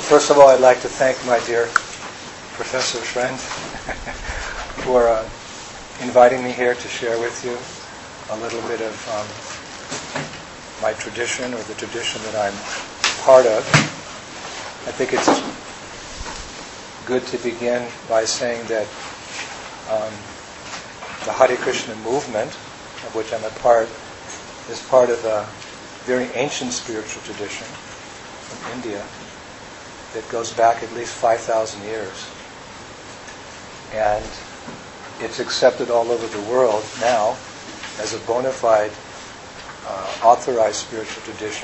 First of all, I'd like to thank my dear professor friend for inviting me here to share with you a little bit of my tradition, or the tradition that I'm part of. I think it's good to begin by saying that the Hare Krishna movement, of which I'm a part, is part of a very ancient spiritual tradition from India that goes back at least 5,000 years. And it's accepted all over the world now as a bona fide, authorized spiritual tradition,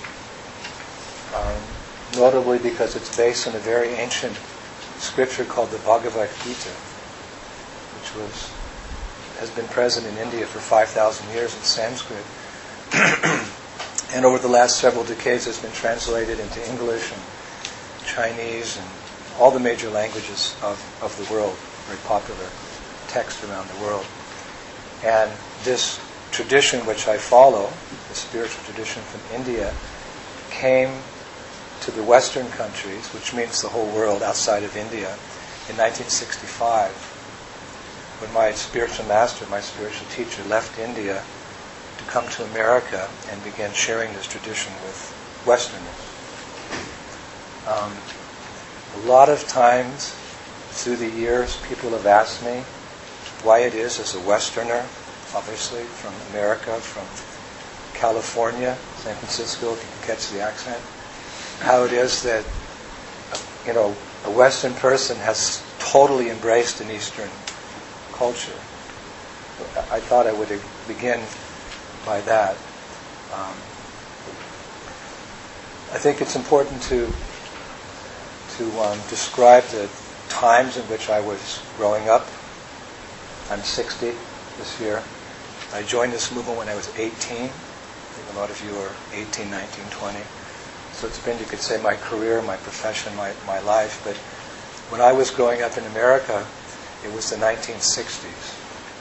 notably because it's based on a very ancient scripture called the Bhagavad Gita, which has been present in India for 5,000 years in Sanskrit. And over the last several decades it's been translated into English and Chinese and all the major languages of the world, very popular text around the world. And this tradition which I follow, the spiritual tradition from India, came to the Western countries, which means the whole world outside of India, in 1965, when my spiritual master, my spiritual teacher, left India to come to America and began sharing this tradition with Westerners. A lot of times through the years people have asked me why it is, as a Westerner, obviously from America, from California, San Francisco, if you can catch the accent, how it is that a Western person has totally embraced an Eastern culture. I thought I would begin by that. I think it's important to describe the times in which I was growing up. I'm 60 this year. I joined this movement when I was 18. I think a lot of you are 18, 19, 20. So it's been, you could say, my career, my profession, my life. But when I was growing up in America, it was the 1960s.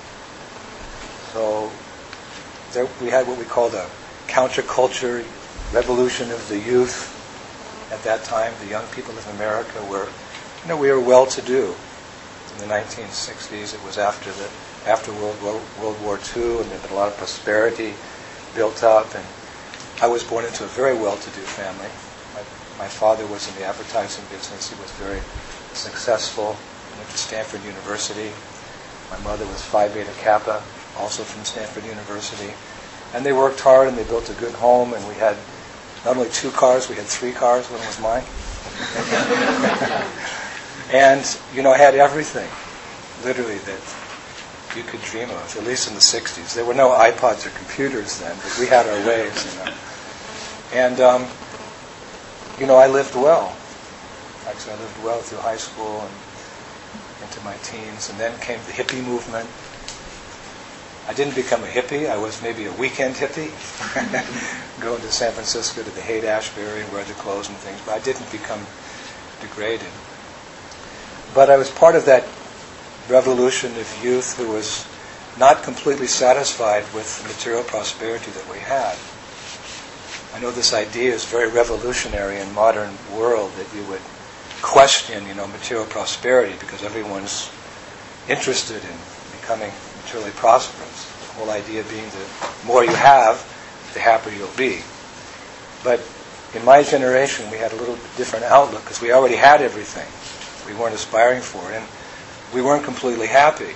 So we had what we called a counterculture revolution of the youth. At that time, the young people of America were, we were well-to-do. In the 1960s, it was after World War II, and there had been a lot of prosperity built up. And I was born into a very well-to-do family. My father was in the advertising business. He was very successful. He went to Stanford University. My mother was Phi Beta Kappa, also from Stanford University. And they worked hard, and they built a good home, and we had not only 2 cars, we had 3 cars. One was mine. And, I had everything, literally, that you could dream of, at least in the 60s. There were no iPods or computers then, but we had our ways, And, I lived well. Actually, I lived well through high school and into my teens. And then came the hippie movement. I didn't become a hippie. I was maybe a weekend hippie, going to San Francisco to the Haight-Ashbury and wear the clothes and things, but I didn't become degraded. But I was part of that revolution of youth who was not completely satisfied with the material prosperity that we had. I know this idea is very revolutionary in modern world, that you would question, material prosperity because everyone's interested in becoming materially prosperous. The whole idea being the more you have, the happier you'll be. But in my generation, we had a little different outlook because we already had everything. We weren't aspiring for it, and we weren't completely happy.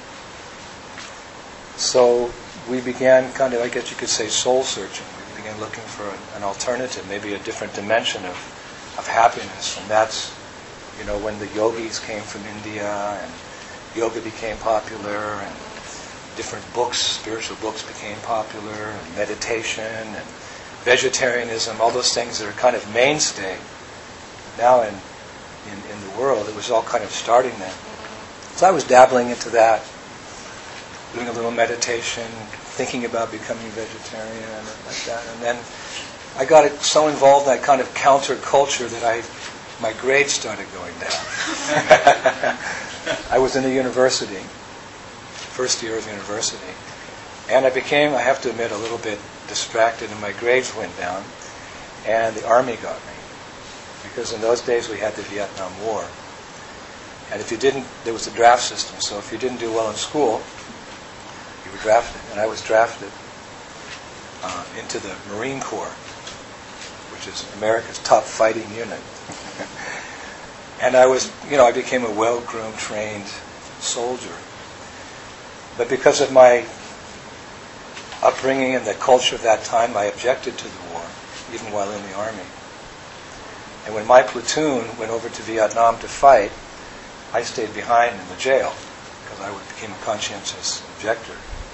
So we began kind of, I guess you could say, soul searching. We began looking for an alternative, maybe a different dimension of happiness. And that's, when the yogis came from India and yoga became popular and different books, spiritual books became popular, and meditation and vegetarianism, all those things that are kind of mainstay now in the world. It was all kind of starting then. So I was dabbling into that, doing a little meditation, thinking about becoming vegetarian and like that. And then I got so involved in that kind of counterculture that my grades started going down. I was in a university, first year of university, and I became, I have to admit, a little bit distracted, and my grades went down, and the army got me. because in those days we had the Vietnam War. And if you didn't, there was a draft system, so if you didn't do well in school, you were drafted. And I was drafted into the Marine Corps, which is America's top fighting unit. And I became a well-groomed, trained soldier. But because of my upbringing and the culture of that time, I objected to the war, even while in the Army. And when my platoon went over to Vietnam to fight, I stayed behind in the jail because I became a conscientious objector.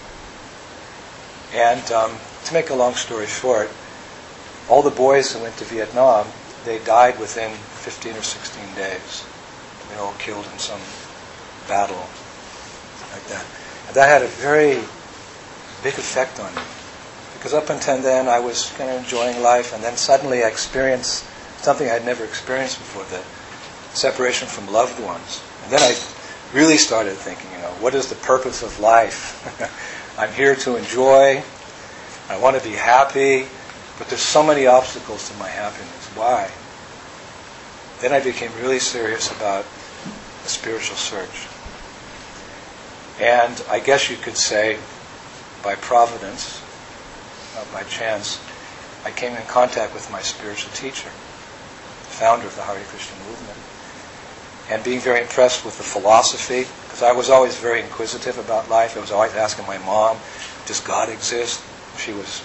And to make a long story short, all the boys who went to Vietnam, they died within 15 or 16 days. They were all killed in some battle like that. And that had a very big effect on me. Because up until then, I was kind of enjoying life, and then suddenly I experienced something I'd never experienced before, the separation from loved ones. And then I really started thinking, what is the purpose of life? I'm here to enjoy. I want to be happy. But there's so many obstacles to my happiness. Why? Then I became really serious about a spiritual search. And I guess you could say, by providence, not by chance, I came in contact with my spiritual teacher, the founder of the Hare Krishna movement. And being very impressed with the philosophy, because I was always very inquisitive about life. I was always asking my mom, does God exist? She was,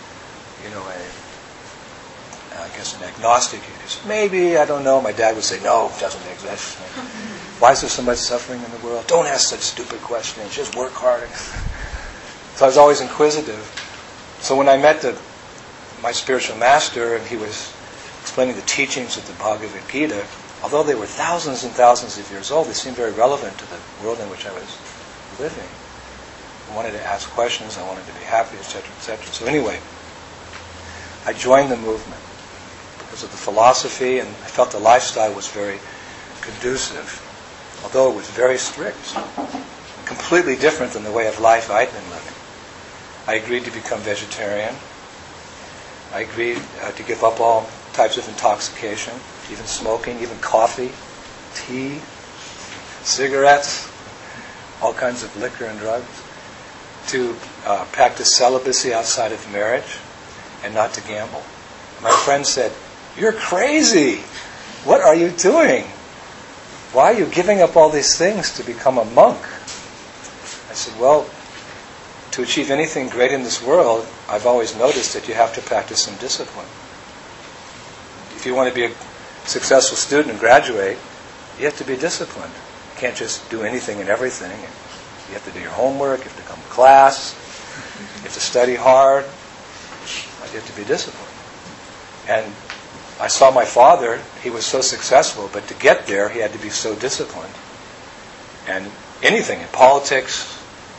an agnostic. Maybe, I don't know. My dad would say, no, it doesn't exist. Why is there so much suffering in the world? Don't ask such stupid questions. Just work harder. So I was always inquisitive. So when I met my spiritual master, and he was explaining the teachings of the Bhagavad Gita, although they were thousands and thousands of years old, they seemed very relevant to the world in which I was living. I wanted to ask questions. I wanted to be happy, etc., etc. So anyway, I joined the movement because of the philosophy, and I felt the lifestyle was very conducive, although it was very strict, completely different than the way of life I'd been living. I agreed to become vegetarian. I agreed to give up all types of intoxication, even smoking, even coffee, tea, cigarettes, all kinds of liquor and drugs, to practice celibacy outside of marriage, and not to gamble. My friend said, "You're crazy! What are you doing? Why are you giving up all these things to become a monk?" I said, well, to achieve anything great in this world, I've always noticed that you have to practice some discipline. If you want to be a successful student and graduate, you have to be disciplined. You can't just do anything and everything. You have to do your homework, you have to come to class, you have to study hard, you have to be disciplined. And I saw my father, he was so successful, but to get there, he had to be so disciplined. And anything in politics.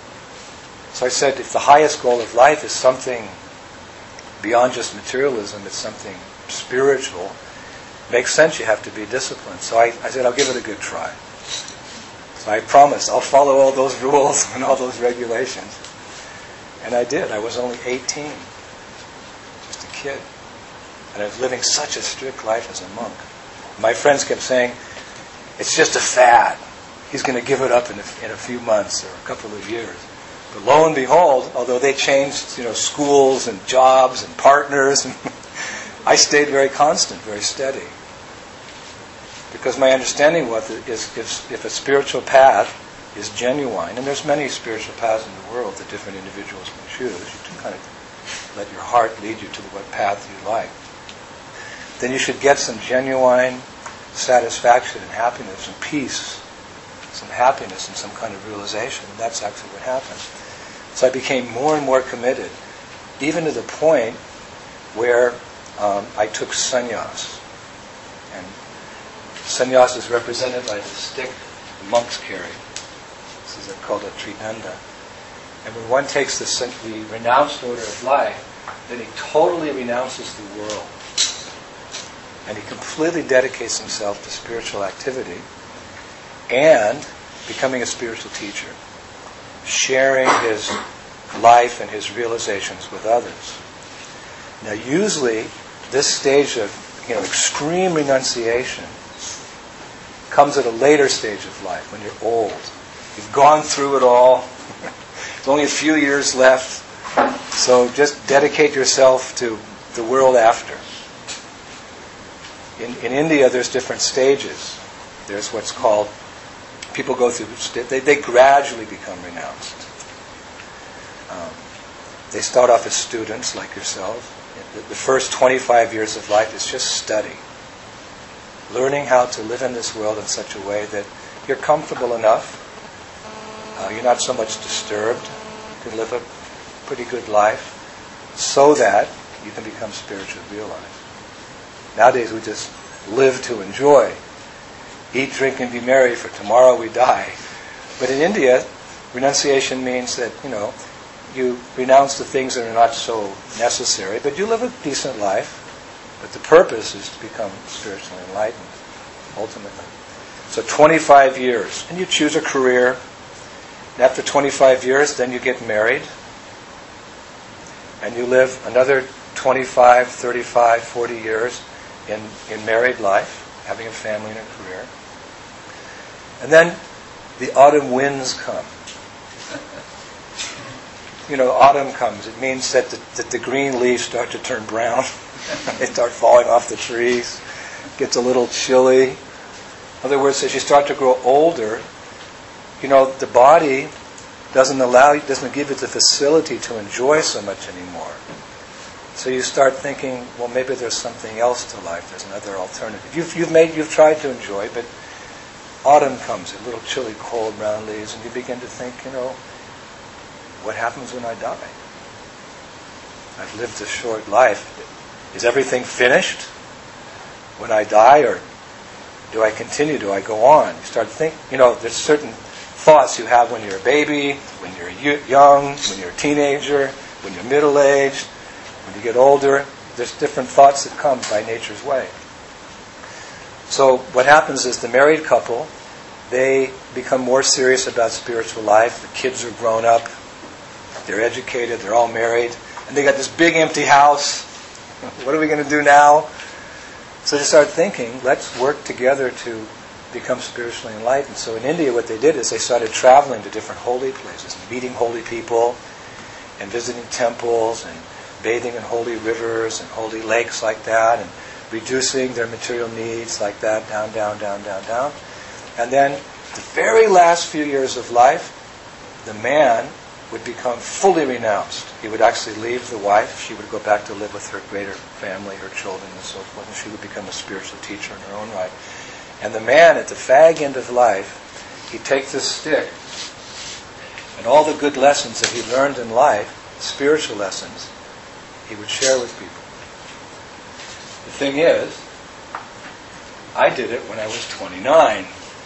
So I said, if the highest goal of life is something beyond just materialism, it's something spiritual, makes sense you have to be disciplined. So I said, I'll give it a good try. So I promised, I'll follow all those rules and all those regulations. And I did. I was only 18. Just a kid. And I was living such a strict life as a monk. My friends kept saying, it's just a fad. He's going to give it up in a few months or a couple of years. But lo and behold, although they changed, schools and jobs and partners, and I stayed very constant, very steady. Because my understanding was is if a spiritual path is genuine, and there's many spiritual paths in the world that different individuals can choose, you can kind of let your heart lead you to what path you like, then you should get some genuine satisfaction and happiness and peace, some happiness and some kind of realization. And that's actually what happened. So I became more and more committed, even to the point where I took sannyas. And sannyas is represented by the stick the monks carry. This is called a tridanda. And when one takes the renounced order of life, then he totally renounces the world. And he completely dedicates himself to spiritual activity and becoming a spiritual teacher, sharing his life and his realizations with others. Now, usually, this stage of extreme renunciation comes at a later stage of life, when you're old. You've gone through it all. There's only a few years left. So just dedicate yourself to the world after. In India, there's different stages. There's what's called, people go through, they gradually become renounced. They start off as students like yourself. The first 25 years of life is just study. Learning how to live in this world in such a way that you're comfortable enough. You're not so much disturbed. You can live a pretty good life so that you can become spiritually realized. Nowadays we just live to enjoy. Eat, drink, and be merry, for tomorrow we die. But in India, renunciation means that, you renounce the things that are not so necessary, but you live a decent life. But the purpose is to become spiritually enlightened, ultimately. So 25 years, and you choose a career. And after 25 years, then you get married. And you live another 25, 35, 40 years in married life, having a family and a career. And then the autumn winds come. Autumn comes. It means that the green leaves start to turn brown. They start falling off the trees. It gets a little chilly. In other words, as you start to grow older, the body doesn't give you the facility to enjoy so much anymore. So you start thinking, well, maybe there's something else to life. There's another alternative. You've tried to enjoy, but autumn comes, a little chilly, cold, brown leaves, and you begin to think, what happens when I die? I've lived a short life. Is everything finished when I die, or do I continue? Do I go on? You start thinking, there's certain thoughts you have when you're a baby, when you're young, when you're a teenager, when you're middle-aged, when you get older. There's different thoughts that come by nature's way. So what happens is the married couple, they become more serious about spiritual life. The kids are grown up. They're educated. They're all married. And they got this big empty house. What are we going to do now? So they start thinking, let's work together to become spiritually enlightened. So in India, what they did is they started traveling to different holy places, meeting holy people, and visiting temples, and bathing in holy rivers and holy lakes like that, and reducing their material needs like that, down, down, down, down, down. And then the very last few years of life, the man would become fully renounced. He would actually leave the wife. She would go back to live with her greater family, her children, and so forth. And she would become a spiritual teacher in her own right. And the man, at the fag end of life, he'd take this stick, and all the good lessons that he learned in life, spiritual lessons, he would share with people. The thing is, I did it when I was 29.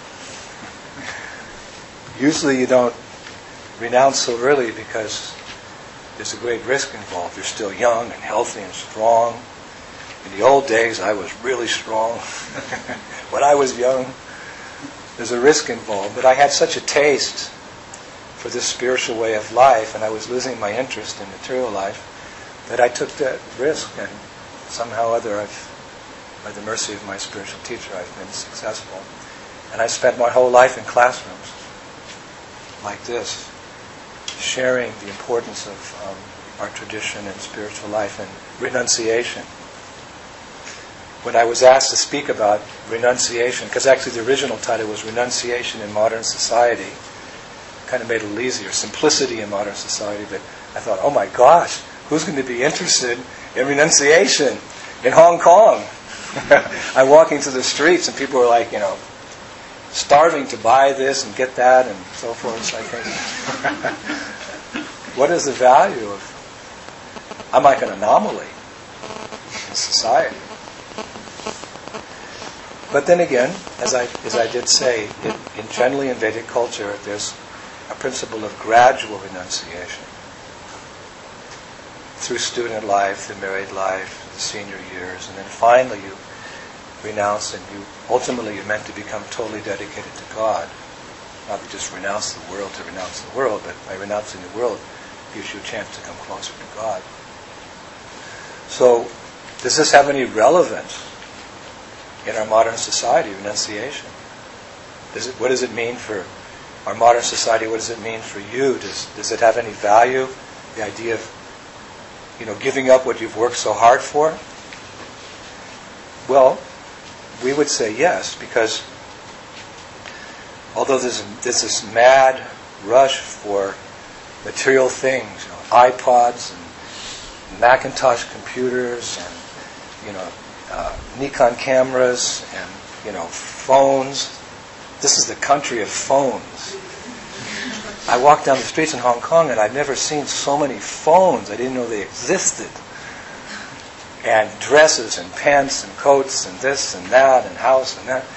Usually you don't renounce so early because there's a great risk involved. You're still young and healthy and strong. In the old days, I was really strong. When I was young, there's a risk involved. But I had such a taste for this spiritual way of life, and I was losing my interest in material life, that I took that risk, and somehow or other, by the mercy of my spiritual teacher, I've been successful. And I spent my whole life in classrooms like this, sharing the importance of our tradition and spiritual life and renunciation. When I was asked to speak about renunciation, because actually the original title was Renunciation in Modern Society, kind of made it a little easier, Simplicity in Modern Society, but I thought, oh my gosh, who's going to be interested in renunciation in Hong Kong? I'm walking through the streets and people are like, starving to buy this and get that and so forth. So I think, what is the value of... I'm like an anomaly in society. But then again, as I did say, generally in Vedic culture, there's a principle of gradual renunciation. Through student life, the married life, the senior years, and then finally you renounce, and ultimately you're meant to become totally dedicated to God. Not to just renounce the world to renounce the world, but by renouncing the world gives you a chance to come closer to God. So, does this have any relevance in our modern society, renunciation. What does it mean for our modern society? What does it mean for you? Does it have any value? The idea of, giving up what you've worked so hard for? Well, we would say yes, because although there's this mad rush for material things, iPods and Macintosh computers and Nikon cameras and phones. This is the country of phones. I walked down the streets in Hong Kong and I've never seen so many phones. I didn't know they existed. And dresses and pants and coats and this and that and house and that.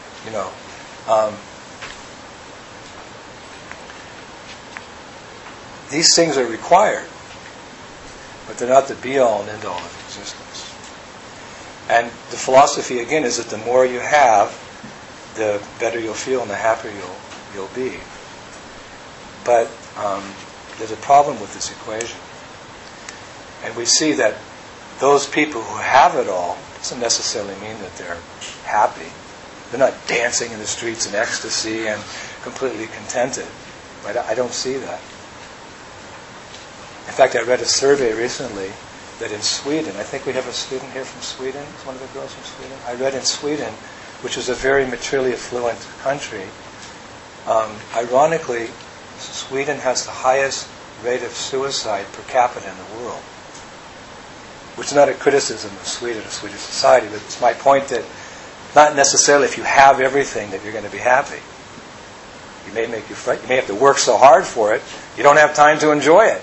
These things are required, but they're not the be-all and end-all of existence. And the philosophy, again, is that the more you have, the better you'll feel and the happier you'll be. But there's a problem with this equation. And we see that those people who have it all doesn't necessarily mean that they're happy. They're not dancing in the streets in ecstasy and completely contented. I don't see that. In fact, I read a survey recently that in Sweden, I think we have a student here from Sweden, it's one of the girls from Sweden. I read in Sweden, which is a very materially affluent country, ironically, Sweden has the highest rate of suicide per capita in the world. Which is not a criticism of Sweden or Swedish society, but it's my point that not necessarily if you have everything that you're going to be happy. You may make you frightened. You may have to work so hard for it, you don't have time to enjoy it.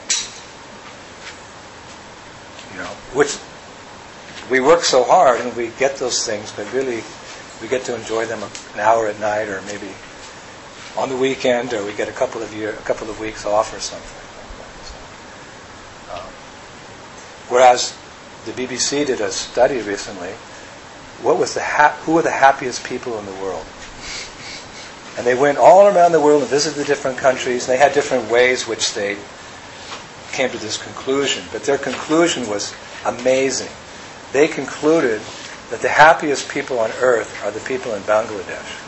Which we work so hard and we get those things, but really we get to enjoy them an hour at night or maybe on the weekend, or we get a couple of weeks off or something like that. So, whereas the BBC did a study recently. Who were the happiest people in the world? And they went all around the world and visited the different countries, and they had different ways which they came to this conclusion. But their conclusion was amazing. They concluded that the happiest people on earth are the people in Bangladesh.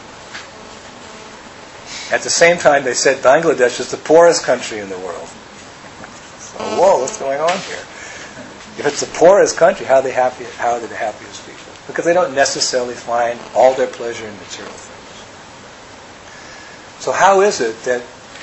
At the same time, they said Bangladesh is the poorest country in the world. So, whoa, what's going on here? If it's the poorest country, how are they the happiest people? Because they don't necessarily find all their pleasure in material things. So how is it that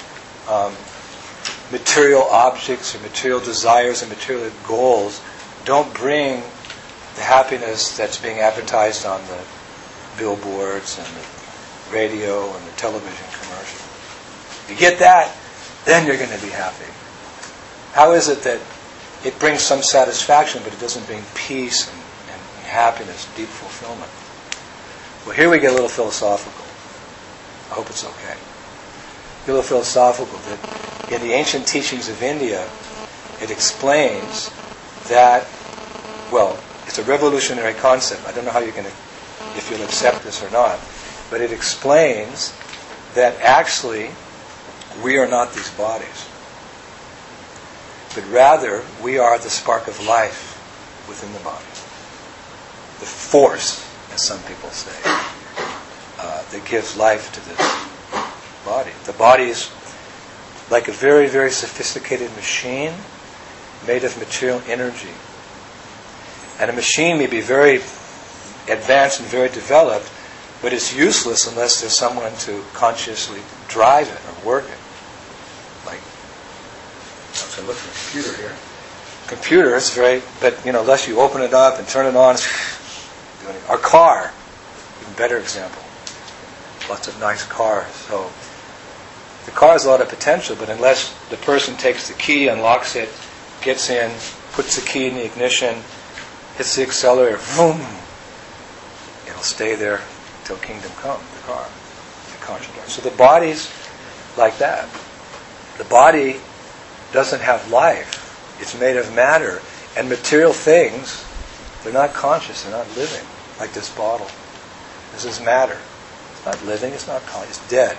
material objects or material desires and material goals don't bring the happiness that's being advertised on the billboards and the radio and the television commercial? If you get that, then you're going to be happy. How is it that it brings some satisfaction, but it doesn't bring peace and happiness, deep fulfillment? Well, here we get a little philosophical. I hope it's okay. A little philosophical that in the ancient teachings of India, it explains that, well, it's a revolutionary concept. I don't know how if you'll accept this or not, but it explains that actually we are not these bodies, but rather we are the spark of life within the body. The force, as some people say, that gives life to this body. The body is like a very, very sophisticated machine made of material energy. And a machine may be very advanced and very developed, but it's useless unless there's someone to consciously drive it or work it. Like, so look at the computer here. Computer is but unless you open it up and turn it on, our car, even better example. Lots of nice cars. So the car has a lot of potential, but unless the person takes the key, unlocks it, gets in, puts the key in the ignition, hits the accelerator, boom, it'll stay there till kingdom come, the car, the consciousness. So the body's like that. The body doesn't have life. It's made of matter. And material things, they're not conscious, they're not living, like this bottle. This is matter. It's not living, it's not conscious, it's dead.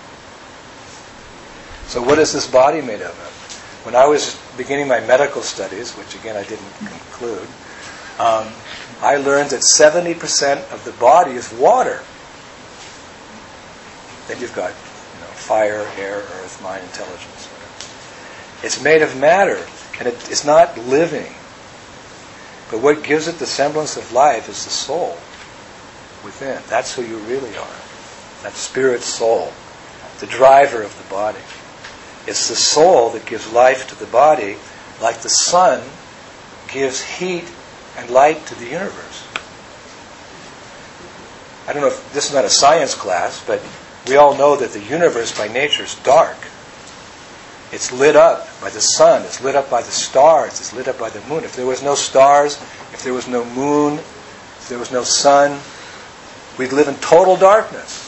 So what is this body made of? When I was beginning my medical studies, which again I didn't conclude, I learned that 70% of the body is water. Then you've got fire, air, earth, mind, intelligence. It's made of matter, and it's not living. But what gives it the semblance of life is the soul within. That's who you really are. That spirit soul, the driver of the body. It's the soul that gives life to the body, like the sun gives heat and light to the universe. I don't know if this is not a science class, but we all know that the universe by nature is dark. It's lit up by the sun, it's lit up by the stars, it's lit up by the moon. If there was no stars, if there was no moon, if there was no sun, we'd live in total darkness.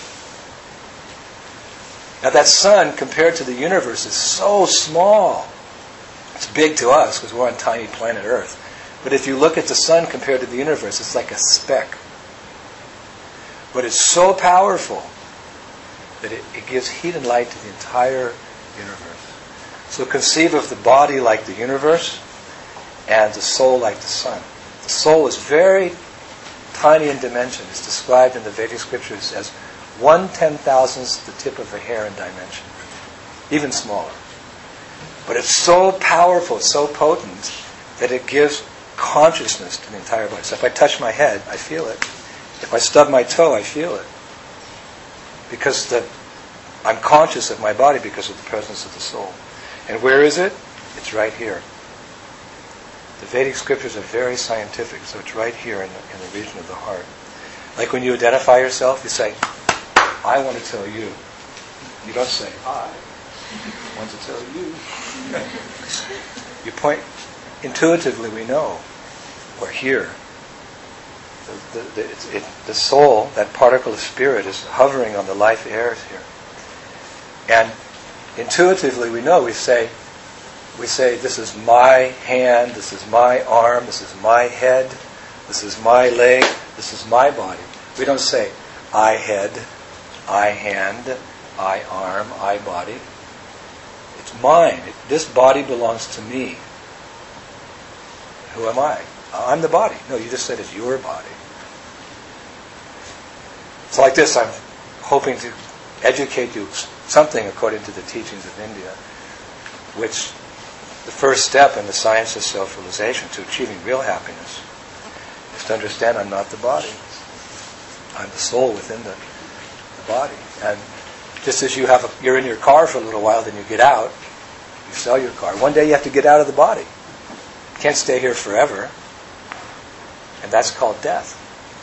Now that sun, compared to the universe, is so small. It's big to us because we're on tiny planet Earth. But if you look at the sun compared to the universe, it's like a speck. But it's so powerful that it gives heat and light to the entire universe. So conceive of the body like the universe and the soul like the sun. The soul is very tiny in dimension. It's described in the Vedic scriptures as 1/10,000th the tip of a hair in dimension. Even smaller. But it's so powerful, so potent, that it gives consciousness to the entire body. So if I touch my head, I feel it. If I stub my toe, I feel it. Because I'm conscious of my body because of the presence of the soul. And where is it? It's right here. The Vedic scriptures are very scientific, so it's right here in the region of the heart. Like when you identify yourself, you say, I want to tell you. You don't say, I want to tell you. You point, intuitively we know, we're here. The soul, that particle of spirit, is hovering on the life air here. And intuitively we know, we say, this is my hand, this is my arm, this is my head, this is my leg, this is my body. We don't say, I head, I hand, I arm, I body. It's mine. This body belongs to me. Who am I? I'm the body. No, you just said it's your body. It's like this. I'm hoping to educate you something according to the teachings of India, which the first step in the science of self-realization to achieving real happiness is to understand I'm not the body. I'm the soul within the body. And just as you're in your car for a little while, then you get out, you sell your car. One day you have to get out of the body. You can't stay here forever. And that's called death.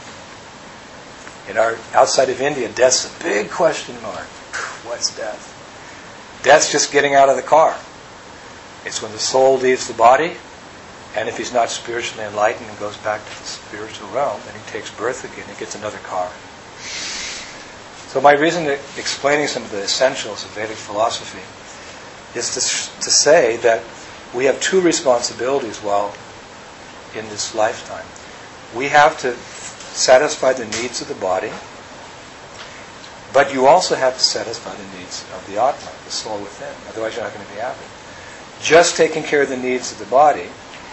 Outside of India, death's a big question mark. What's death? Death's just getting out of the car. It's when the soul leaves the body, and if he's not spiritually enlightened and goes back to the spiritual realm, then he takes birth again and gets another car. So my reason to explaining some of the essentials of Vedic philosophy is to say that we have two responsibilities while in this lifetime. We have to satisfy the needs of the body, but you also have to satisfy the needs of the Atma, the soul within. Otherwise you're not going to be happy. Just taking care of the needs of the body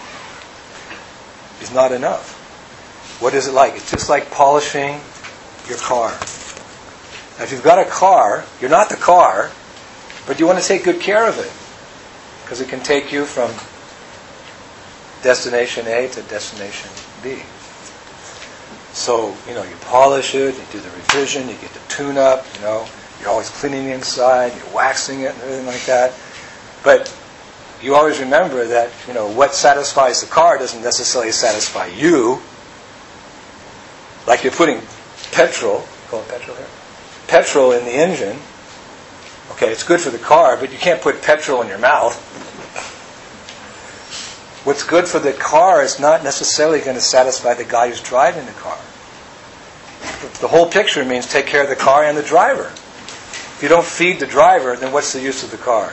is not enough. What is it like? It's just like polishing your car. Now, if you've got a car, you're not the car, but you want to take good care of it because it can take you from destination A to destination B. So, you polish it, you do the revision, you get the tune-up, you're always cleaning the inside, you're waxing it and everything like that. But you always remember that, what satisfies the car doesn't necessarily satisfy you. Like you're putting petrol, call it petrol here? Petrol in the engine. Okay, it's good for the car, but you can't put petrol in your mouth. What's good for the car is not necessarily going to satisfy the guy who's driving the car. The whole picture means take care of the car and the driver. If you don't feed the driver, then what's the use of the car?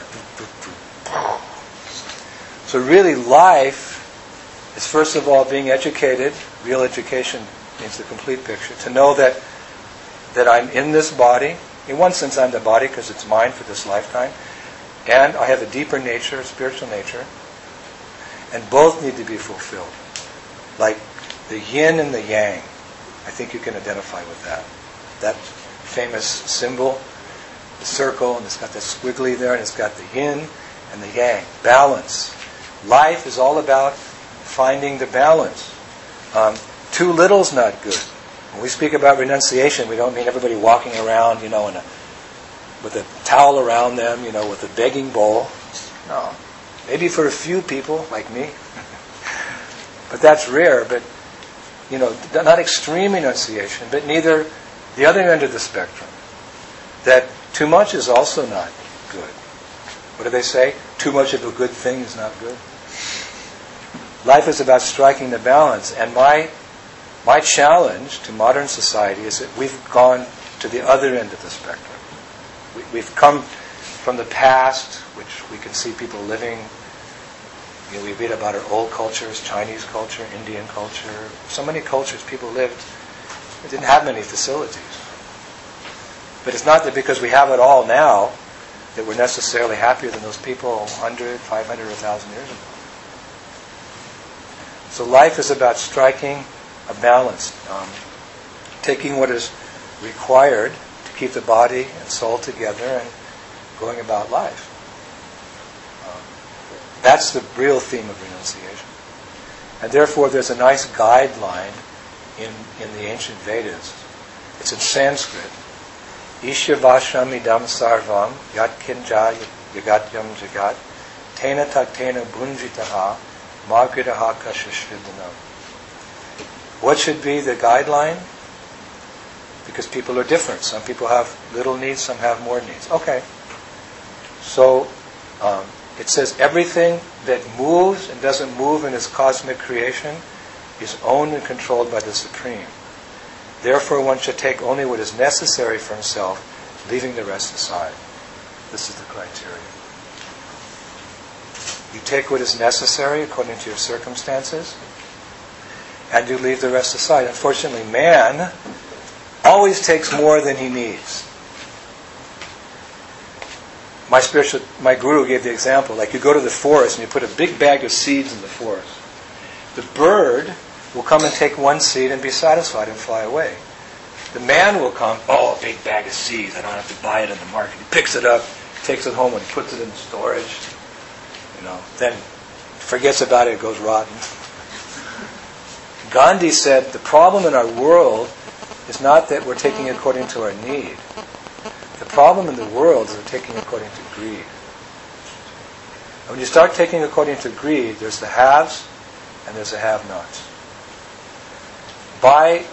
So really life is first of all being educated. Real education means the complete picture. To know that I'm in this body. In one sense I'm the body because it's mine for this lifetime. And I have a deeper nature, a spiritual nature. And both need to be fulfilled. Like the yin and the yang. I think you can identify with that. That famous symbol, the circle, and it's got the squiggly there, and it's got the yin and the yang. Balance. Life is all about finding the balance. Too little's not good. When we speak about renunciation, we don't mean everybody walking around, with a towel around them, with a begging bowl. No. Maybe for a few people, like me. But that's rare. But, not extreme renunciation, but neither the other end of the spectrum. That too much is also not good. What do they say? Too much of a good thing is not good. Life is about striking the balance. And my challenge to modern society is that we've gone to the other end of the spectrum. We've come from the past, which we can see people living. We read about our old cultures, Chinese culture, Indian culture. So many cultures people lived. They didn't have many facilities. But it's not that because we have it all now that we're necessarily happier than those people 100, 500, 1,000 years ago. So life is about striking a balance, taking what is required to keep the body and soul together and going about life. That's the real theme of renunciation. And therefore there's a nice guideline in the ancient Vedas. It's in Sanskrit. Ishyavasham idam sarvam yatkinja yagatyam jagat tena taktena bunjitaha magridaha kashashvidana. What should be the guideline? Because people are different. Some people have little needs, some have more needs. Okay. So it says everything that moves and doesn't move in its cosmic creation is owned and controlled by the Supreme. Therefore, one should take only what is necessary for himself, leaving the rest aside. This is the criteria. You take what is necessary according to your circumstances, and you leave the rest aside. Unfortunately, man always takes more than he needs. My guru gave the example, like you go to the forest and you put a big bag of seeds in the forest. The bird will come and take one seed and be satisfied and fly away. The man will come, a big bag of seeds, I don't have to buy it in the market. He picks it up, takes it home and puts it in storage. Then forgets about it, it goes rotten. Gandhi said the problem in our world is not that we're taking according to our need. The problem in the world is we're taking according to greed. And when you start taking according to greed, there's the haves and there's the have-nots. By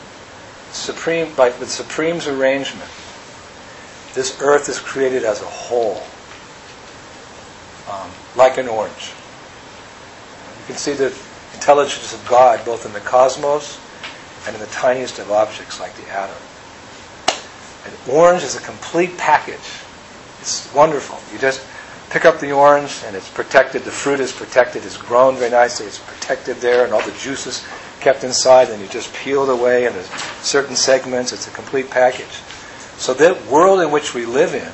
the Supreme's arrangement, this earth is created as a whole, like an orange. You can see the intelligence of God both in the cosmos and in the tiniest of objects like the atom. An orange is a complete package. It's wonderful. You just pick up the orange and it's protected. The fruit is protected. It's grown very nicely. It's protected there and all the juice is kept inside and you just peel it away and there's certain segments. It's a complete package. So the world in which we live in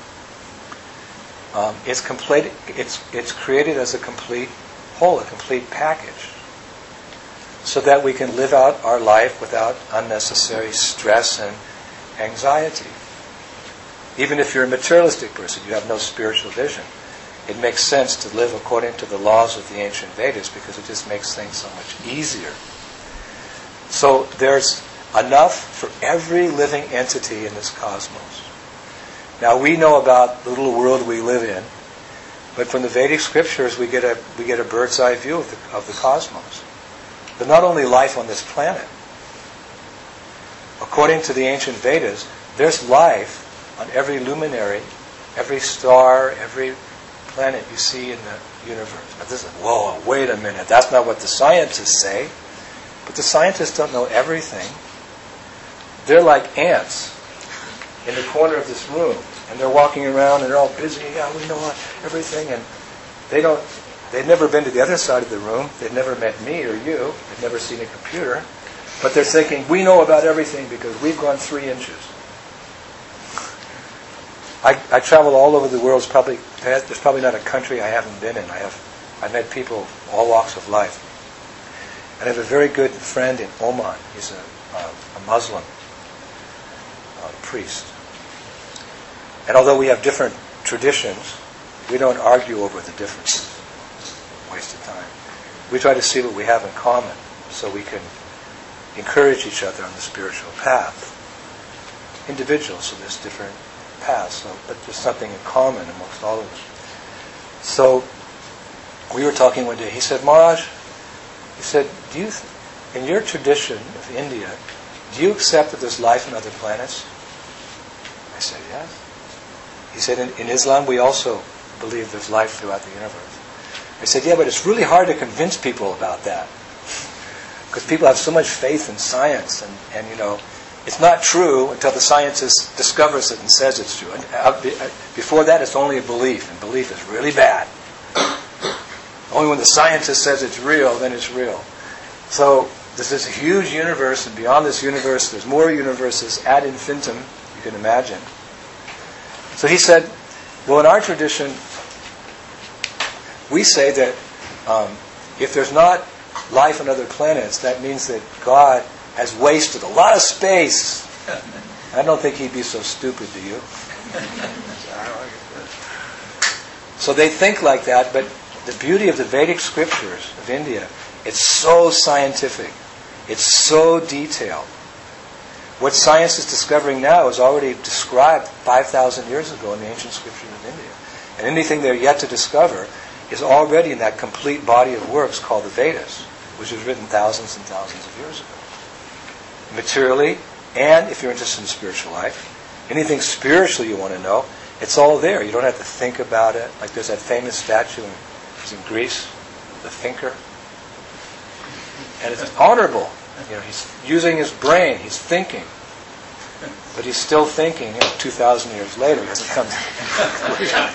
is complete. It's created as a complete whole, a complete package, so that we can live out our life without unnecessary stress and anxiety. Even if you're a materialistic person, you have no spiritual vision, it makes sense to live according to the laws of the ancient Vedas because it just makes things so much easier. So there's enough for every living entity in this cosmos. Now we know about the little world we live in, but from the Vedic scriptures we get a bird's eye view of the cosmos. But not only life on this planet. According to the ancient Vedas, there's life on every luminary, every star, every planet you see in the universe. Now this is, whoa, wait a minute, that's not what the scientists say. But the scientists don't know everything. They're like ants in the corner of this room, and they're walking around and they're all busy, we know everything, and they've never been to the other side of the room, they've never met me or you, they've never seen a computer, but they're thinking, we know about everything because we've gone 3 inches. I travel all over the world. There's probably not a country I haven't been in. I've met people of all walks of life. And I have a very good friend in Oman. He's a Muslim priest. And although we have different traditions, we don't argue over the differences. Waste of time. We try to see what we have in common so we can encourage each other on the spiritual path. Individuals, so there's different paths, but there's something in common amongst all of them. So we were talking one day. He said, Maharaj, he said, in your tradition of India, do you accept that there's life on other planets? I said, yes. He said, in Islam, we also believe there's life throughout the universe. I said, yeah, but it's really hard to convince people about that. Because people have so much faith in science, and it's not true until the scientist discovers it and says it's true. And before that, it's only a belief, and belief is really bad. Only when the scientist says it's real, then it's real. So there's this huge universe, and beyond this universe, there's more universes ad infinitum, you can imagine. So he said, well, in our tradition, we say that if there's not life on other planets, that means that God has wasted a lot of space. I don't think he'd be so stupid, do you? So they think like that, but the beauty of the Vedic scriptures of India, it's so scientific. It's so detailed. What science is discovering now is already described 5,000 years ago in the ancient scriptures of India. And anything they're yet to discover is already in that complete body of works called the Vedas, which was written thousands and thousands of years ago. Materially, and if you're interested in spiritual life, anything spiritual you want to know, it's all there. You don't have to think about it. Like there's that famous statue in Greece, the thinker. And it's honorable. He's using his brain. He's thinking. But he's still thinking 2,000 years later. He hasn't come to conclusion.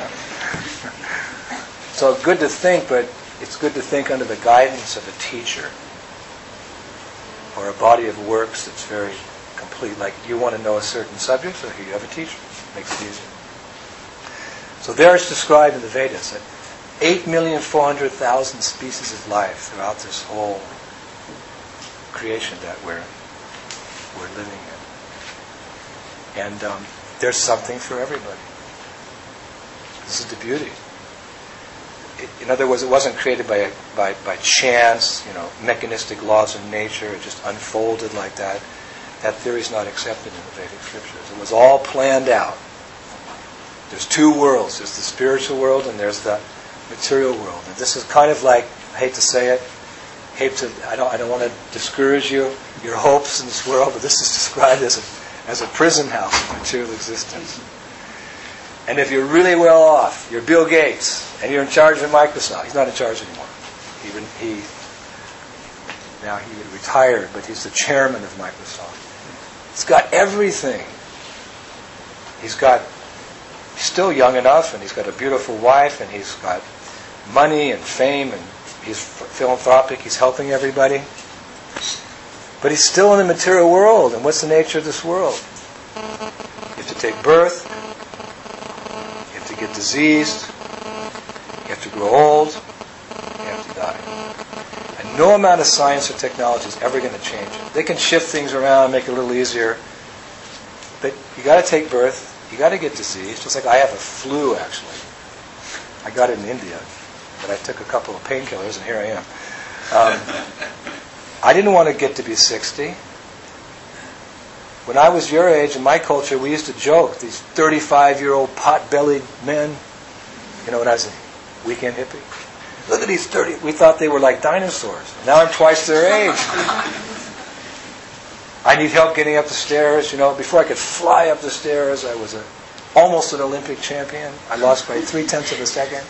So good to think, but it's good to think under the guidance of a teacher or a body of works that's very complete. Like you want to know a certain subject, so here you have a teacher. Makes it easier. So there it's described in the Vedas that 8,400,000 species of life throughout this whole creation that we're living in. And there's something for everybody. This is the beauty. In other words, it wasn't created by chance, mechanistic laws of nature. It just unfolded like that. That theory is not accepted in the Vedic scriptures. It was all planned out. There's two worlds. There's the spiritual world and there's the material world. And this is kind of like, I hate to say it, I don't want to discourage your hopes in this world, but this is described as a prison house of material existence. And if you're really well off, you're Bill Gates, and you're in charge of Microsoft. He's not in charge anymore. Now he retired, but he's the chairman of Microsoft. He's got everything. He's still young enough, and he's got a beautiful wife, and he's got money and fame, and he's philanthropic. He's helping everybody. But he's still in the material world. And what's the nature of this world? You have to take birth. You have to get diseased. You have to grow old. You have to die. And no amount of science or technology is ever going to change it. They can shift things around, make it a little easier. But you got to take birth. You got to get diseased. Just like I have a flu, actually. I got it in India. But I took a couple of painkillers, and here I am. I didn't want to get to be 60. When I was your age, in my culture, we used to joke, these 35-year-old pot-bellied men, when I was a weekend hippie. Look at these 30. We thought they were like dinosaurs. Now I'm twice their age. I need help getting up the stairs. Before I could fly up the stairs, I was almost an Olympic champion. I lost by 0.3 of a second.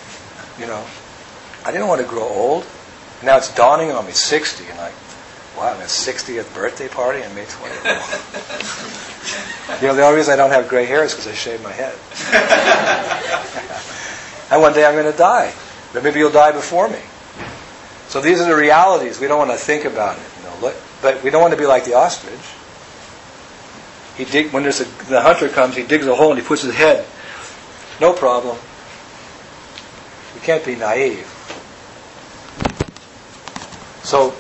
I didn't want to grow old. Now it's dawning on me, 60, and wow, my 60th birthday party on May 24th. The only reason I don't have gray hair is because I shaved my head. And one day I'm going to die. But maybe you'll die before me. So these are the realities. We don't want to think about it. But we don't want to be like the ostrich. When the hunter comes, he digs a hole and he puts his head. No problem. We can't be naive. So,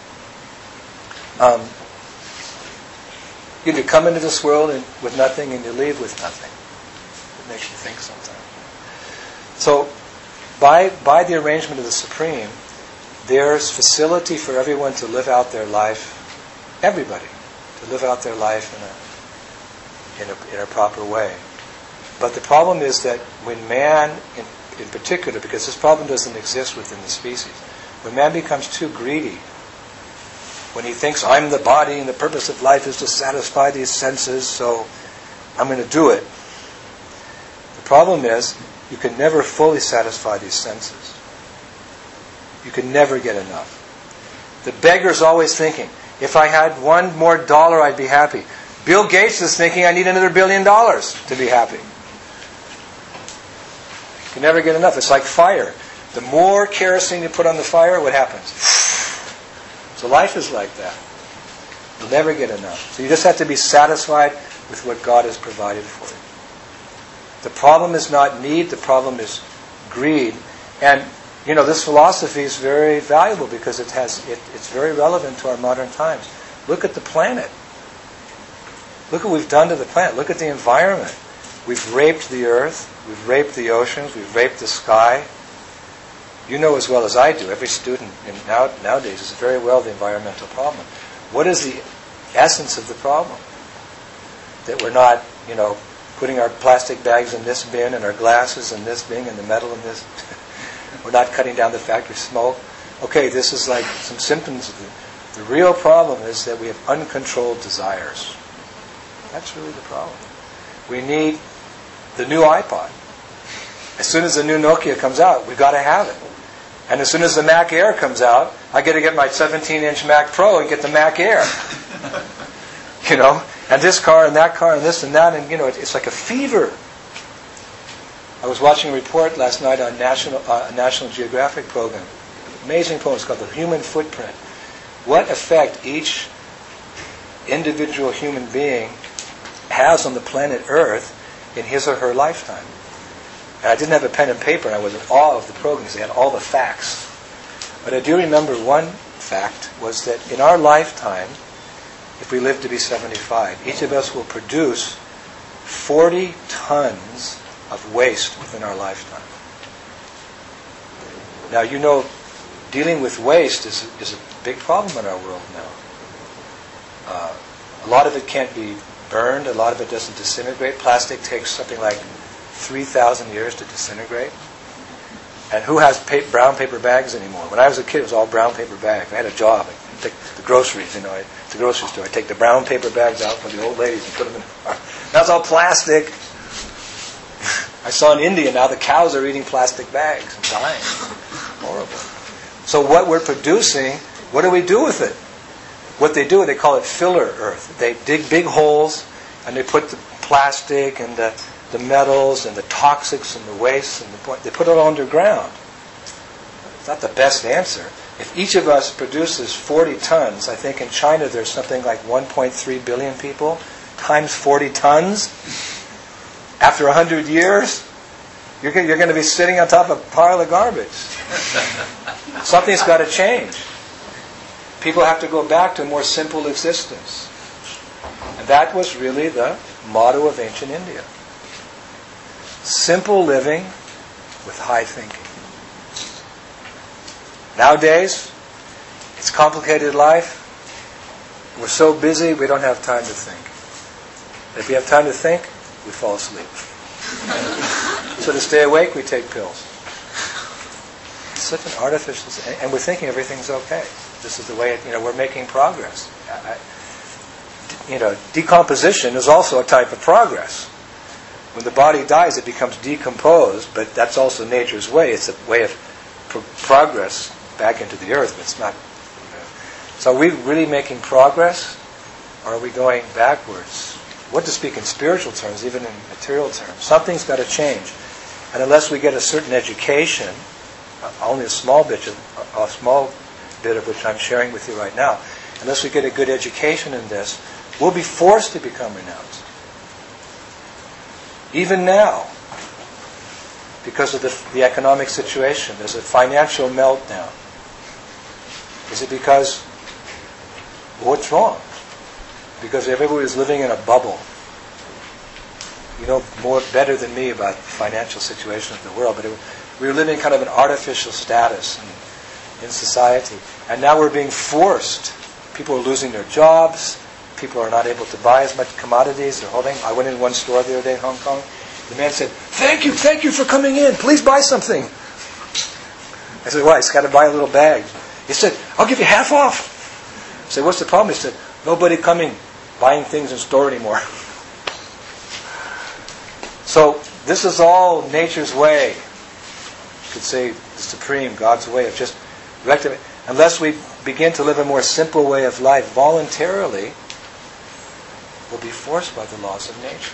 you come into this world with nothing and you leave with nothing. It makes you think sometimes. So, by the arrangement of the Supreme, there's facility for everyone to live out their life, everybody, to live out their life in a proper way. But the problem is that when man, in particular, because this problem doesn't exist within the species, when man becomes too greedy, when he thinks, I'm the body and the purpose of life is to satisfy these senses, so I'm going to do it. The problem is, you can never fully satisfy these senses. You can never get enough. The beggar's always thinking, if I had $1 more, I'd be happy. Bill Gates is thinking, I need another $1 billion to be happy. You can never get enough. It's like fire. The more kerosene you put on the fire, what happens? So life is like that. You'll never get enough. So you just have to be satisfied with what God has provided for you. The problem is not need, the problem is greed. And, this philosophy is very valuable because it's very relevant to our modern times. Look at the planet. Look what we've done to the planet. Look at the environment. We've raped the earth. We've raped the oceans. We've raped the sky. You know as well as I do, every student nowadays is very well the environmental problem. What is the essence of the problem? That we're not, putting our plastic bags in this bin and our glasses in this bin and the metal in this. We're not cutting down the factory smoke. Okay, this is like some symptoms of it. The real problem is that we have uncontrolled desires. That's really the problem. We need the new iPod. As soon as the new Nokia comes out, we've got to have it. And as soon as the Mac Air comes out, I got to get my 17-inch Mac Pro and get the Mac Air. And this car and that car and this and that, and it's like a fever. I was watching a report last night on a National Geographic program. Amazing program. It's called The Human Footprint. What effect each individual human being has on the planet Earth in his or her lifetime. And I didn't have a pen and paper, and I was in awe of the programs. They had all the facts. But I do remember one fact was that in our lifetime, if we live to be 75, each of us will produce 40 tons of waste within our lifetime. Now, dealing with waste is a big problem in our world now. A lot of it can't be burned. A lot of it doesn't disintegrate. Plastic takes something like 3,000 years to disintegrate. And who has brown paper bags anymore? When I was a kid, it was all brown paper bags. I had a job. I'd take the groceries, at the grocery store. I'd take the brown paper bags out for the old ladies and put them in the car. Now it's all plastic. I saw in India now the cows are eating plastic bags and dying. Horrible. So what we're producing, what do we do with it? What they do, they call it filler earth. They dig big holes and they put the plastic and the metals and the toxics and the wastes and they put it all underground. It's not the best answer. If each of us produces 40 tons, I think in China there's something like 1.3 billion people, times 40 tons, after 100 years, you're going to be sitting on top of a pile of garbage. Something's got to change. People have to go back to a more simple existence. And that was really the motto of ancient India. Simple living with high thinking. Nowadays, it's complicated life. We're so busy, we don't have time to think. If we have time to think, we fall asleep. So to stay awake, we take pills. It's such an artificial... And we're thinking everything's okay. This is the way, we're making progress. Decomposition is also a type of progress. When the body dies, it becomes decomposed, but that's also nature's way. It's a way of progress back into the earth, but it's not... So are we really making progress, or are we going backwards? What to speak in spiritual terms, even in material terms? Something's got to change. And unless we get a certain education, only a small bit of which I'm sharing with you right now, unless we get a good education in this, we'll be forced to become renounced. Even now, because of the economic situation, there's a financial meltdown. Is it because, what's wrong? Because everybody was living in a bubble. You know more better than me about the financial situation of the world, but we were living kind of an artificial status in society. And now we're being forced. People are losing their jobs. People are not able to buy as much commodities. They're holding. I went in one store the other day in Hong Kong. The man said, thank you for coming in. Please buy something. I said, why? He's got to buy a little bag. He said, I'll give you half off. I said, what's the problem? He said, nobody coming, buying things in store anymore. So this is all nature's way. You could say the supreme, God's way of just rectifying. Unless we begin to live a more simple way of life voluntarily, we'll be forced by the laws of nature.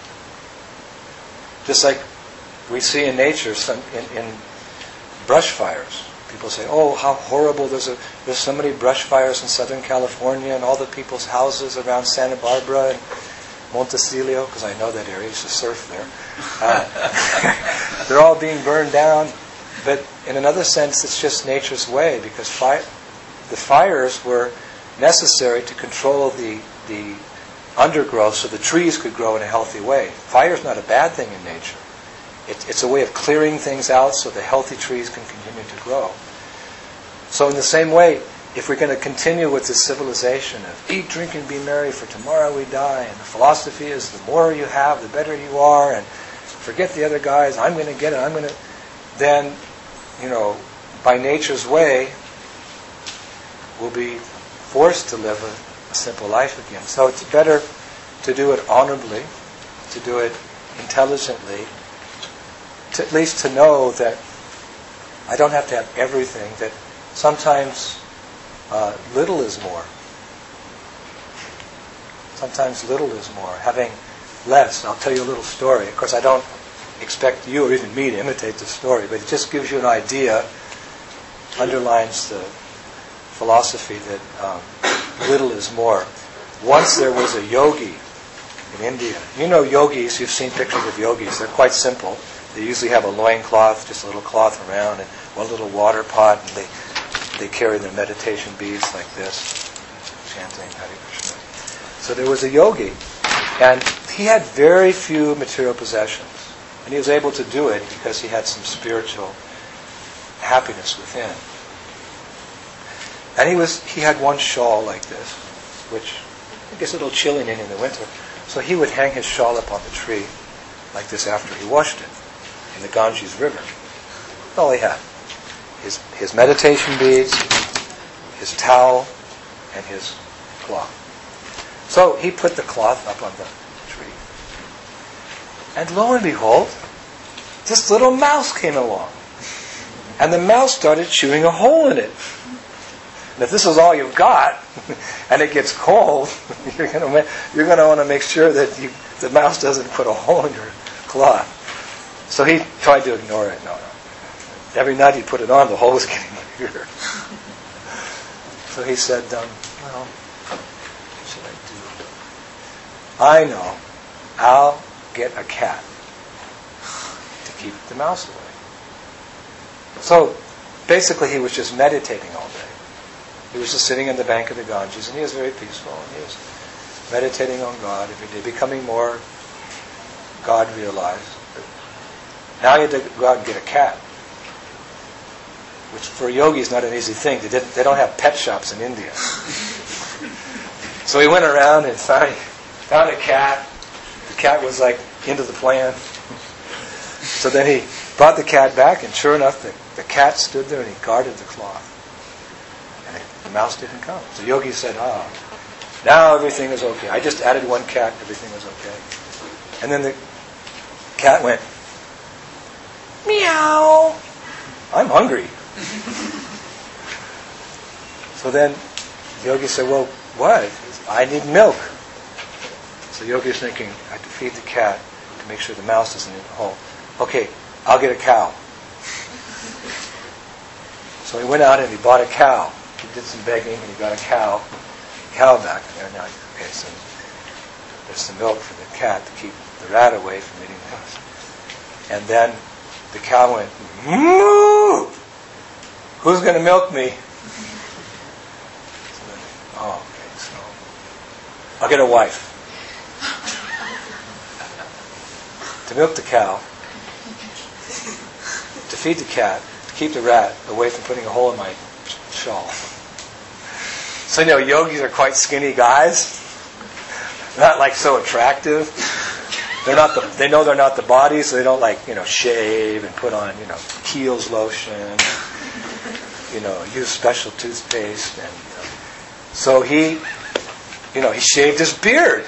Just like we see in nature, in brush fires. People say, oh, how horrible, there's so many brush fires in Southern California and all the people's houses around Santa Barbara and Montecillo, because I know that area, I used to surf there. They're all being burned down. But in another sense, it's just nature's way, because the fires were necessary to control the undergrowth so the trees could grow in a healthy way. Fire's not a bad thing in nature. It's a way of clearing things out so the healthy trees can continue to grow. So in the same way, if we're going to continue with this civilization of eat, drink, and be merry, for tomorrow we die, and the philosophy is the more you have, the better you are, and forget the other guys, I'm going to get it, then, by nature's way, we'll be forced to live a simple life again. So it's better to do it honorably, to do it intelligently, at least to know that I don't have to have everything, that sometimes little is more. Sometimes little is more. Having less. I'll tell you a little story. Of course, I don't expect you or even me to imitate the story, but it just gives you an idea, underlines the philosophy that little is more. Once there was a yogi in India. You know yogis, you've seen pictures of yogis. They're quite simple. They usually have a loincloth, just a little cloth around, and one little water pot, and they carry their meditation beads like this, chanting Hare Krishna. So there was a yogi, and he had very few material possessions. And he was able to do it because he had some spiritual happiness within. And he had one shawl like this, which it gets a little chilly in the winter. So he would hang his shawl up on the tree like this after he washed it in the Ganges River. That's all he had. His meditation beads, his towel, and his cloth. So he put the cloth up on the tree. And lo and behold, this little mouse came along. And the mouse started chewing a hole in it. And if this is all you've got, and it gets cold, you're going to want to make sure that the mouse doesn't put a hole in your cloth. So he tried to ignore it. No. Every night he put it on, the hole was getting bigger. So he said, well, what should I do? I know. I'll get a cat to keep the mouse away. So basically he was just meditating all day. He was just sitting on the bank of the Ganges, and he was very peaceful, and he was meditating on God every day, becoming more God realized. Now he had to go out and get a cat, which for a yogi is not an easy thing. They don't have pet shops in India. So he went around and found a cat. The cat was like into the plan. So then he brought the cat back, and sure enough, the cat stood there and he guarded the cloth. And the mouse didn't come. So Yogi said, now everything is okay. I just added one cat, everything was okay. And then the cat went, meow, I'm hungry. So then Yogi said, well, what? I need milk. So Yogi is thinking, I have to feed the cat to make sure the mouse isn't in the hole. Okay, I'll get a cow. So he went out and he bought a cow. He did some begging and he got a cow back. And now, okay, so there's some milk for the cat to keep the rat away from eating the mouse. And then the cow went, moo! Who's going to milk me? Oh, okay, so I'll get a wife to milk the cow, to feed the cat, to keep the rat away from putting a hole in my shawl. So yogis are quite skinny guys, not like so attractive. They know they're not the body, so they don't shave and put on Kiehl's lotion, use special toothpaste, and so he shaved his beard,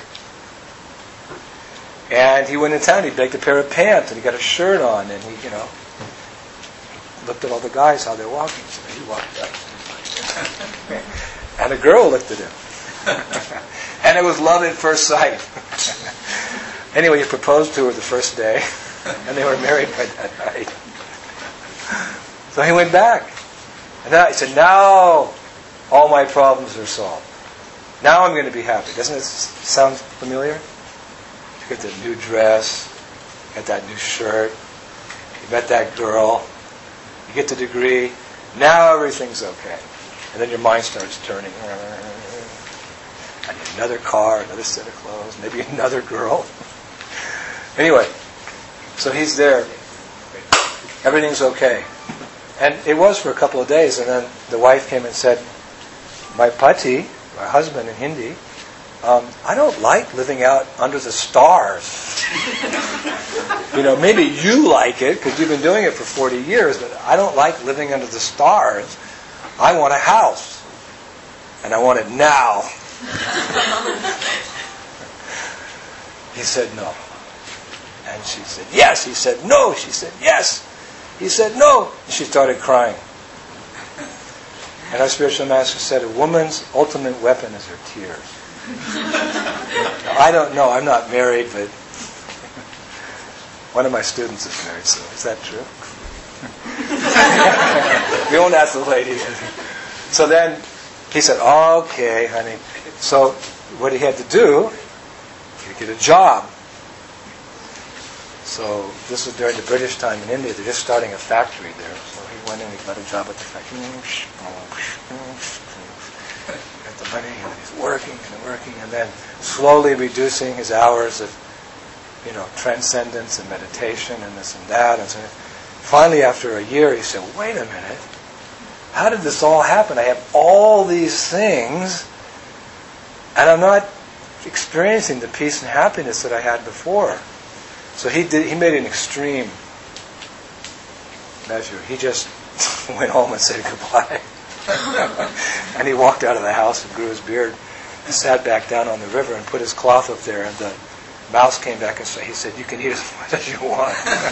and he went in town. He begged a pair of pants, and he got a shirt on, and he looked at all the guys how they're walking. So he walked up, and a girl looked at him, and it was love at first sight. Anyway, he proposed to her the first day, and they were married by that night. So he went back. And he said, now all my problems are solved. Now I'm going to be happy. Doesn't it sound familiar? You get that new dress, you get that new shirt, you met that girl, you get the degree, now everything's okay. And then your mind starts turning. I need another car, another set of clothes, maybe another girl. Anyway, so he's there. Everything's okay. And it was for a couple of days, and then the wife came and said, my pati, my husband in Hindi, I don't like living out under the stars. Maybe you like it because you've been doing it for 40 years, but I don't like living under the stars. I want a house, and I want it now. He said no. And she said, yes. He said, no. She said, yes. He said, no. And she started crying. And our spiritual master said, a woman's ultimate weapon is her tears. Now, I don't know. I'm not married, but one of my students is married, so is that true? We won't ask the ladies. So then he said, okay, honey. So what he had to do, he had to get a job. So this was during the British time in India. They're just starting a factory there. So he went and he got a job at the factory. Got the money, and he's working, and then slowly reducing his hours of, transcendence and meditation and this and that. And so finally, after a year, he said, wait a minute. How did this all happen? I have all these things, and I'm not experiencing the peace and happiness that I had before. So he made an extreme measure. He just went home and said goodbye. And he walked out of the house and grew his beard and sat back down on the river and put his cloth up there, and the mouse came back and he said, you can eat as much as you want.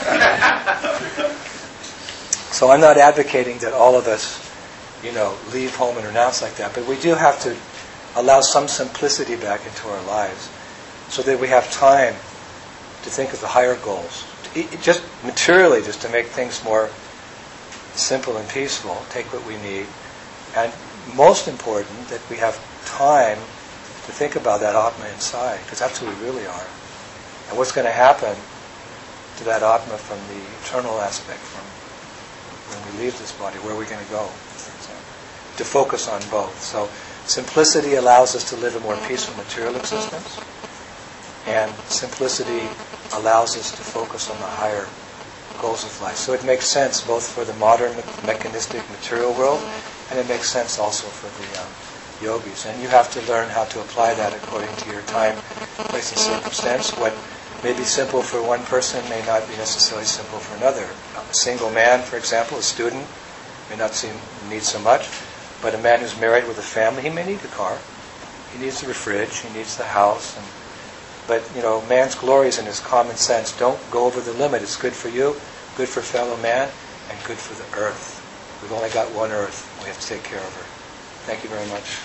So I'm not advocating that all of us, leave home and renounce like that, but we do have to allow some simplicity back into our lives so that we have time to think of the higher goals. Just materially, just to make things more simple and peaceful, take what we need. And most important, that we have time to think about that Atma inside, because that's who we really are. And what's going to happen to that Atma from the eternal aspect, from when we leave this body, where are we going to go? So, to focus on both. So simplicity allows us to live a more peaceful material existence, and simplicity allows us to focus on the higher goals of life. So it makes sense both for the modern mechanistic material world, and it makes sense also for the yogis. And you have to learn how to apply that according to your time, place, and circumstance. What may be simple for one person may not be necessarily simple for another. A single man, for example, a student, may not need so much, but a man who's married with a family, he may need a car. He needs the fridge, he needs the house, but, man's glory is in his common sense. Don't go over the limit. It's good for you, good for fellow man, and good for the earth. We've only got one earth. We have to take care of her. Thank you very much.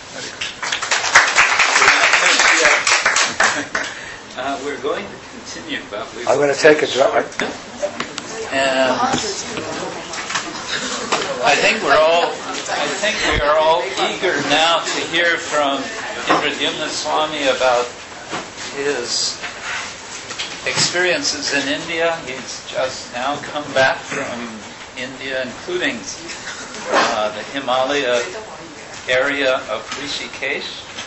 We're going to continue, but I'm going to take a drive. And I think we are all eager now to hear from Indradyumna Swami about his experiences in India. He's just now come back from India, including the Himalaya area of Rishikesh.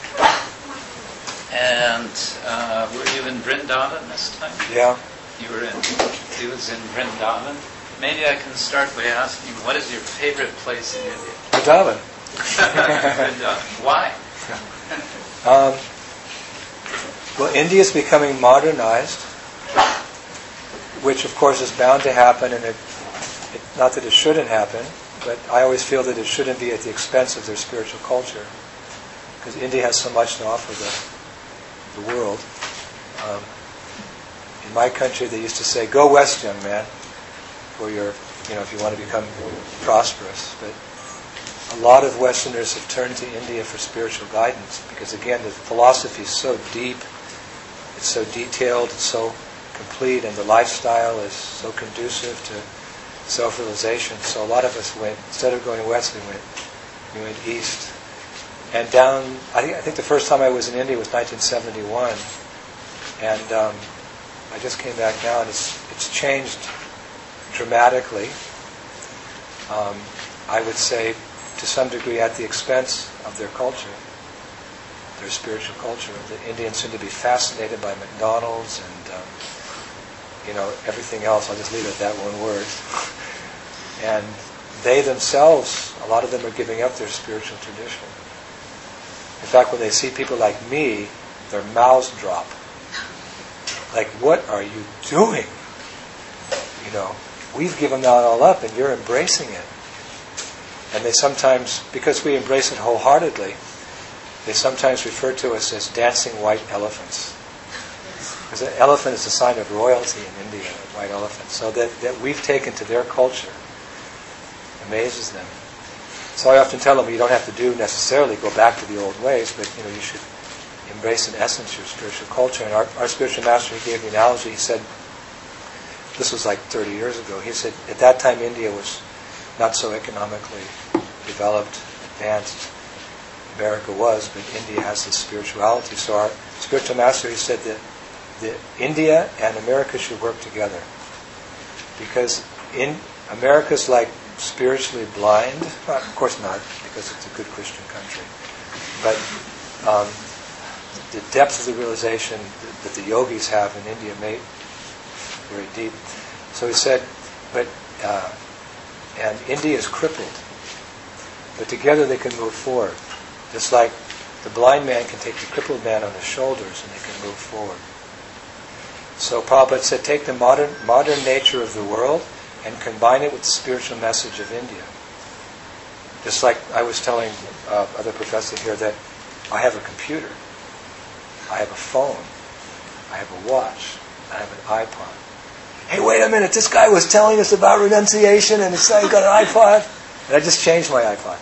And were you in Vrindavan this time? Yeah. He was in Vrindavan. Maybe I can start by asking, what is your favorite place in India? Vrindavan. Vrindavan. Why? Well, India is becoming modernized, which of course is bound to happen, and not that it shouldn't happen, but I always feel that it shouldn't be at the expense of their spiritual culture, because India has so much to offer the world. In my country, they used to say, "Go west, young man, for your, if you want to become prosperous." But a lot of Westerners have turned to India for spiritual guidance, because again, the philosophy is so deep, it's so detailed, it's so complete, and the lifestyle is so conducive to self-realization. So a lot of us went, instead of going west, we went east. And down, I think the first time I was in India was 1971, and I just came back now, and it's changed dramatically. I would say, to some degree, at the expense of their culture, their spiritual culture. The Indians seem to be fascinated by McDonald's and everything else. I'll just leave it at that one word. And they themselves, a lot of them are giving up their spiritual tradition. In fact, when they see people like me, their mouths drop. Like, what are you doing? We've given that all up and you're embracing it. And they sometimes, because we embrace it wholeheartedly, they sometimes refer to us as dancing white elephants. Because an elephant is a sign of royalty in India, a white elephant. So that we've taken to their culture amazes them. So I often tell them, you don't have to necessarily go back to the old ways, but you should embrace in essence your spiritual culture. And our spiritual master, he gave the analogy, he said, this was like 30 years ago, he said, at that time India was not so economically developed, advanced. America was, but India has this spirituality. So our spiritual master, he said that India and America should work together. Because America's like spiritually blind. Of course not, because it's a good Christian country. But the depth of the realization that the yogis have in India may very deep. So he said, and India is crippled, but together they can move forward. Just like the blind man can take the crippled man on his shoulders and they can move forward. So Prabhupada said, take the modern nature of the world and combine it with the spiritual message of India. Just like I was telling other professors here that I have a computer, I have a phone, I have a watch, I have an iPod. Hey, wait a minute, this guy was telling us about renunciation and he's got an iPod. And I just changed my iPod.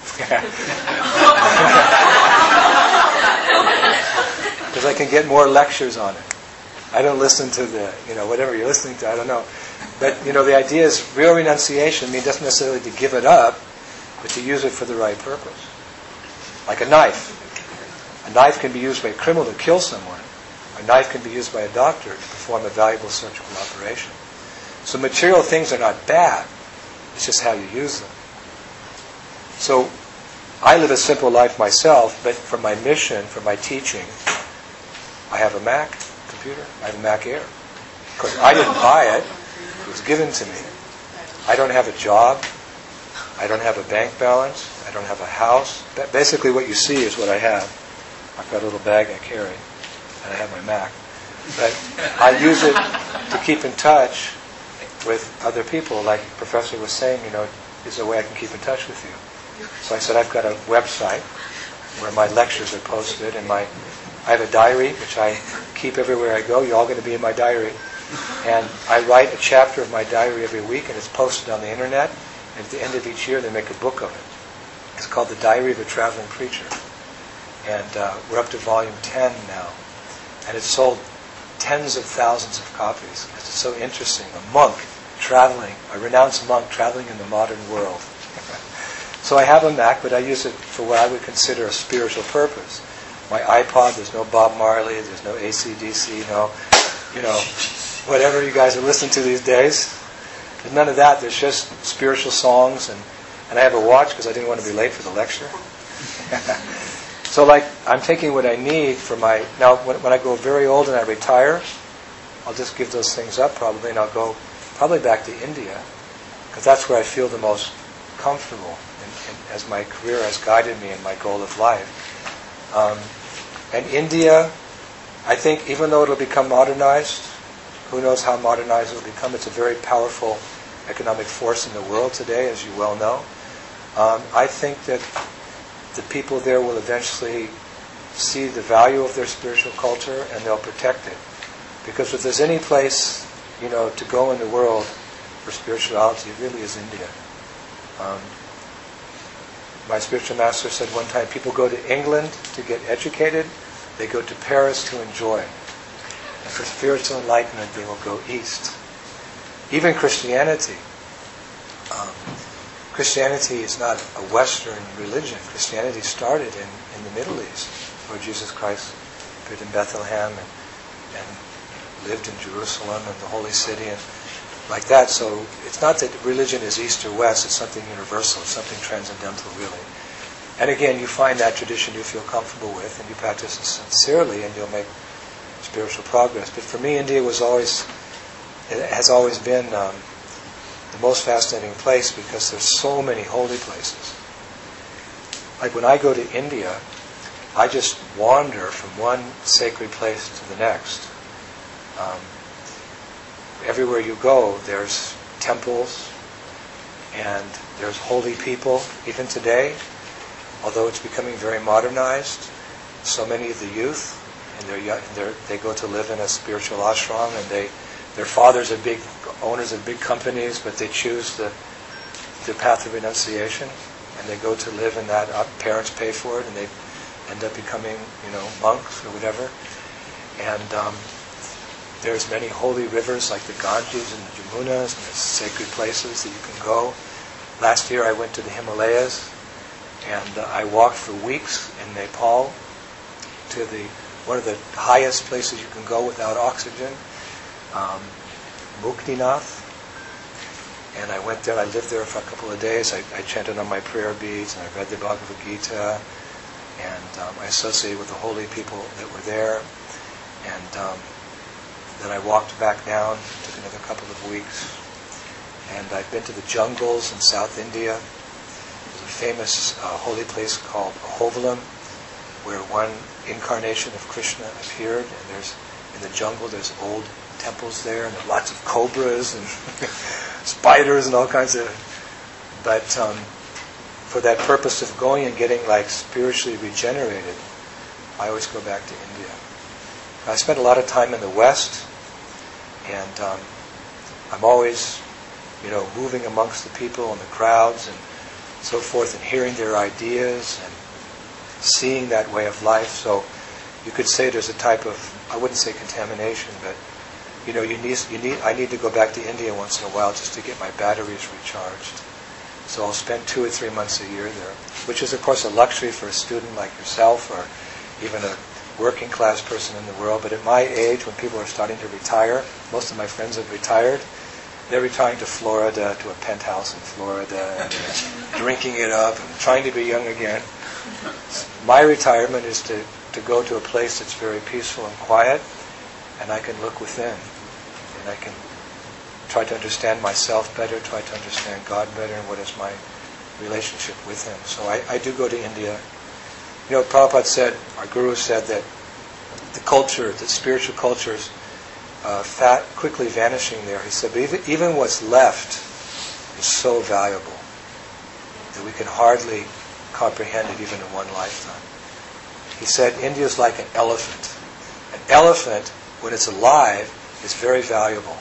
Because I can get more lectures on it. I don't listen to the, whatever you're listening to, I don't know. But, the idea is real renunciation doesn't necessarily to give it up, but to use it for the right purpose. Like a knife. A knife can be used by a criminal to kill someone. A knife can be used by a doctor to perform a valuable surgical operation. So material things are not bad. It's just how you use them. So I live a simple life myself, but for my mission, for my teaching, I have a Mac computer. I have a Mac Air. Of course, I didn't buy it. It was given to me. I don't have a job. I don't have a bank balance. I don't have a house. Basically what you see is what I have. I've got a little bag I carry, and I have my Mac. But I use it to keep in touch with other people. Like the professor was saying, is there a way I can keep in touch with you? So I said, I've got a website where my lectures are posted, and I have a diary, which I keep everywhere I go. You're all going to be in my diary. And I write a chapter of my diary every week, and it's posted on the internet. And at the end of each year, they make a book of it. It's called The Diary of a Traveling Preacher. And we're up to volume 10 now. And it's sold tens of thousands of copies. Because it's so interesting. A renounced monk traveling in the modern world. So I have a Mac, but I use it for what I would consider a spiritual purpose. My iPod, there's no Bob Marley, there's no AC/DC, whatever you guys are listening to these days. There's none of that. There's just spiritual songs, and I have a watch because I didn't want to be late for the lecture. So like, I'm taking what I need for my... Now, when I go very old and I retire, I'll just give those things up probably, and I'll go probably back to India, because that's where I feel the most comfortable, as my career has guided me in my goal of life. And India, I think, even though it'll become modernized, who knows how modernized it'll become, it's a very powerful economic force in the world today, as you well know. I think that the people there will eventually see the value of their spiritual culture and they'll protect it. Because if there's any place, to go in the world for spirituality, it really is India. My spiritual master said one time, people go to England to get educated, they go to Paris to enjoy. And for spiritual enlightenment, they will go east. Even Christianity. Christianity is not a Western religion. Christianity started in the Middle East, where Jesus Christ appeared in Bethlehem and lived in Jerusalem and the Holy City and like that. So it's not that religion is East or West, it's something universal, something transcendental really. And again, you find that tradition you feel comfortable with and you practice it sincerely and you'll make spiritual progress. But for me, India has always been the most fascinating place because there's so many holy places. Like when I go to India, I just wander from one sacred place to the next. Everywhere you go, there's temples and there's holy people. Even today, although it's becoming very modernized, so many of the youth, and they go to live in a spiritual ashram, and their fathers are big owners of big companies, but they choose the path of renunciation, and they go to live in that. Parents pay for it, and they end up becoming, monks or whatever. And there's many holy rivers like the Ganges and the Jamunas, and there's sacred places that you can go. Last year I went to the Himalayas, and I walked for weeks in Nepal to one of the highest places you can go without oxygen, Muktinath. And I went there, I lived there for a couple of days. I chanted on my prayer beads, and I read the Bhagavad Gita, and I associated with the holy people that were there. And then I walked back down, took another couple of weeks, and I've been to the jungles in South India. There's a famous holy place called Ahovalam, where one incarnation of Krishna appeared, and in the jungle there's old temples there, and there are lots of cobras and spiders and all kinds of... But for that purpose of going and getting spiritually regenerated, I always go back to India. I spent a lot of time in the West, and I'm always, moving amongst the people and the crowds and so forth, and hearing their ideas and seeing that way of life. So you could say there's a type of, I wouldn't say contamination, but I need to go back to India once in a while just to get my batteries recharged. So I'll spend 2 or 3 months a year there, which is of course a luxury for a student like yourself, or even a working class person in the world. But at my age, when people are starting to retire, most of my friends have retired, they're retiring to Florida, to a penthouse in Florida, and drinking it up and trying to be young again. My retirement is to go to a place that's very peaceful and quiet, and I can look within, and I can try to understand myself better, try to understand God better, and what is my relationship with Him. So I do go to India. Prabhupada said, our Guru said that the spiritual culture is quickly vanishing there. He said, but even what's left is so valuable that we can hardly comprehend it even in one lifetime. He said, India is like an elephant. An elephant, when it's alive, is very valuable.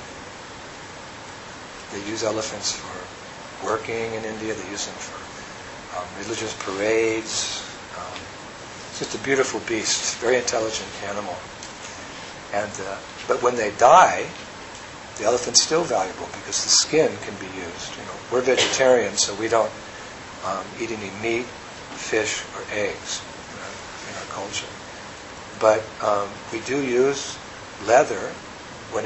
They use elephants for working in India. They use them for religious parades. It's just a beautiful beast, very intelligent animal. And but when they die, the elephant's still valuable because the skin can be used. We're vegetarians, so we don't eat any meat, fish, or eggs in our culture. But we do use leather when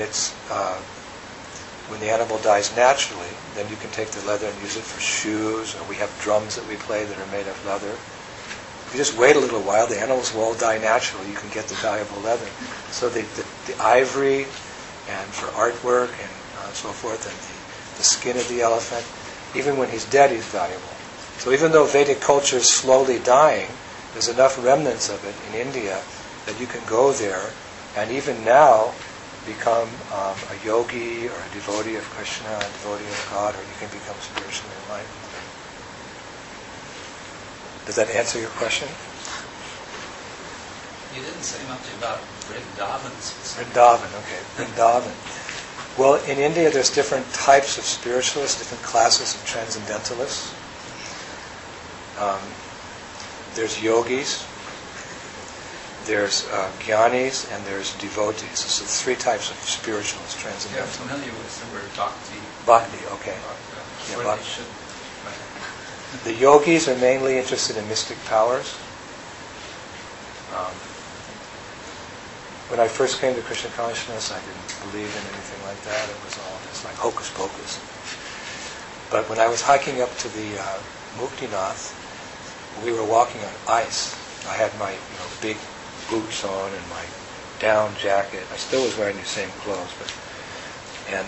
the animal dies naturally. Then you can take the leather and use it for shoes, or we have drums that we play that are made of leather. you just wait a little while, the animals will all die naturally. You can get the valuable leather. So the ivory, and for artwork and so forth, and the skin of the elephant, even when he's dead, he's valuable. So even though Vedic culture is slowly dying, there's enough remnants of it in India that you can go there and even now become a yogi or a devotee of Krishna, a devotee of God, or you can become spiritually enlightened. Does that answer your question? You didn't say much about Vrindavan. Vrindavan, okay. Vrindavan. Well, in India there's different types of spiritualists, different classes of transcendentalists. There's yogis, there's jnanis, and there's devotees. So three types of spiritualists, transcendentalists. You're familiar with the word bhakti. Bhakti, okay. Yeah, Where bhakti. they should. The yogis are mainly interested in mystic powers. When I first came to Krishna consciousness, I didn't believe in anything like that. It was all just like hocus pocus. But when I was hiking up to the Muktinath, we were walking on ice. I had my big boots on and my down jacket. I still was wearing the same clothes, and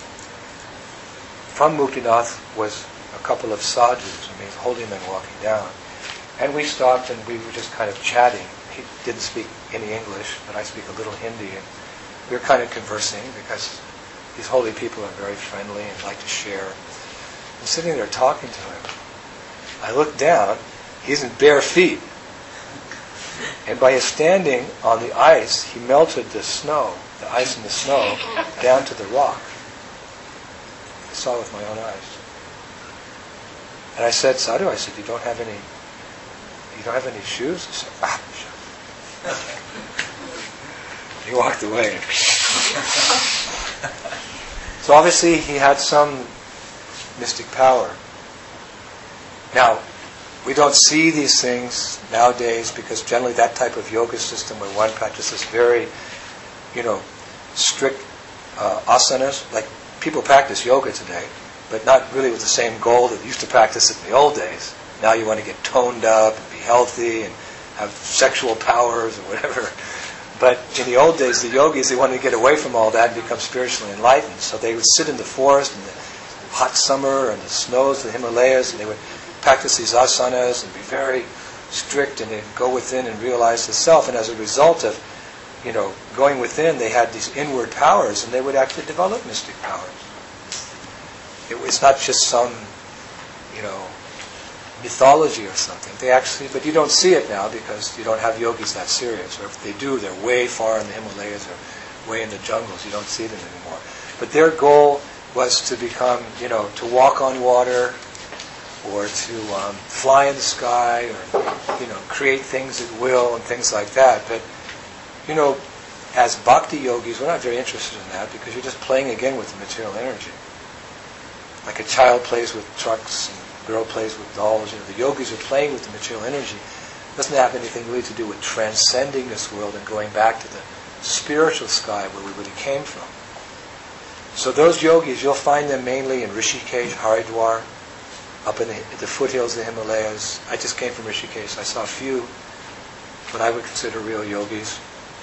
from Muktinath was a couple of sadhus, holy men walking down. And we stopped and we were just kind of chatting. He didn't speak any English, but I speak a little Hindi, and we were kind of conversing because these holy people are very friendly and like to share. I'm sitting there talking to him. I looked down, he's in bare feet. And by his standing on the ice, he melted the snow, the ice and the snow, down to the rock. I saw it with my own eyes. And I said, Sadhu, you don't have any shoes? He said, shoes. He walked away. So obviously he had some mystic power. Now, we don't see these things nowadays because generally that type of yoga system where one practices very, strict asanas, like people practice yoga today, but not really with the same goal that they used to practice it in the old days. Now you want to get toned up and be healthy and have sexual powers or whatever. But in the old days, the yogis, they wanted to get away from all that and become spiritually enlightened. So they would sit in the forest in the hot summer and the snows, the Himalayas, and they would practice these asanas and be very strict, and they'd go within and realize the self. And as a result of, going within, they had these inward powers, and they would actually develop mystic powers. It's not just some, mythology or something. They actually, but you don't see it now because you don't have yogis that serious. Or if they do, they're way far in the Himalayas or way in the jungles. You don't see them anymore. But their goal was to become, to walk on water, or to fly in the sky, or create things at will and things like that. But as bhakti yogis, we're not very interested in that because you're just playing again with the material energy. Like a child plays with trucks and a girl plays with dolls. The yogis are playing with the material energy. It doesn't have anything really to do with transcending this world and going back to the spiritual sky where we really came from. So those yogis, you'll find them mainly in Rishikesh, Haridwar, up in the foothills of the Himalayas. I just came from Rishikesh. I saw a few what I would consider real yogis,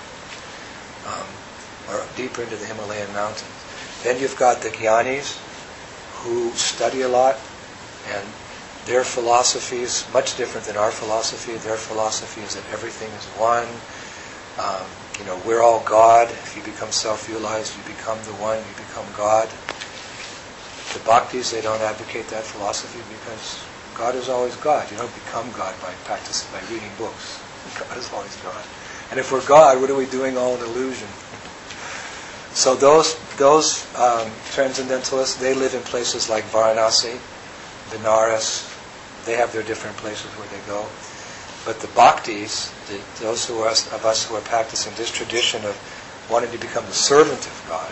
or deeper into the Himalayan mountains. Then you've got the jnanis, who study a lot, and their philosophy is much different than our philosophy. Their philosophy is that everything is one. We're all God. If you become self-realized, you become the one, you become God. The bhaktis, they don't advocate that philosophy because God is always God. You don't become God by practicing, by reading books. God is always God. And if we're God, what are we doing all in illusion? So those transcendentalists, they live in places like Varanasi, Benares. They have their different places where they go. But the bhaktis, those of us who are practicing this tradition of wanting to become the servant of God,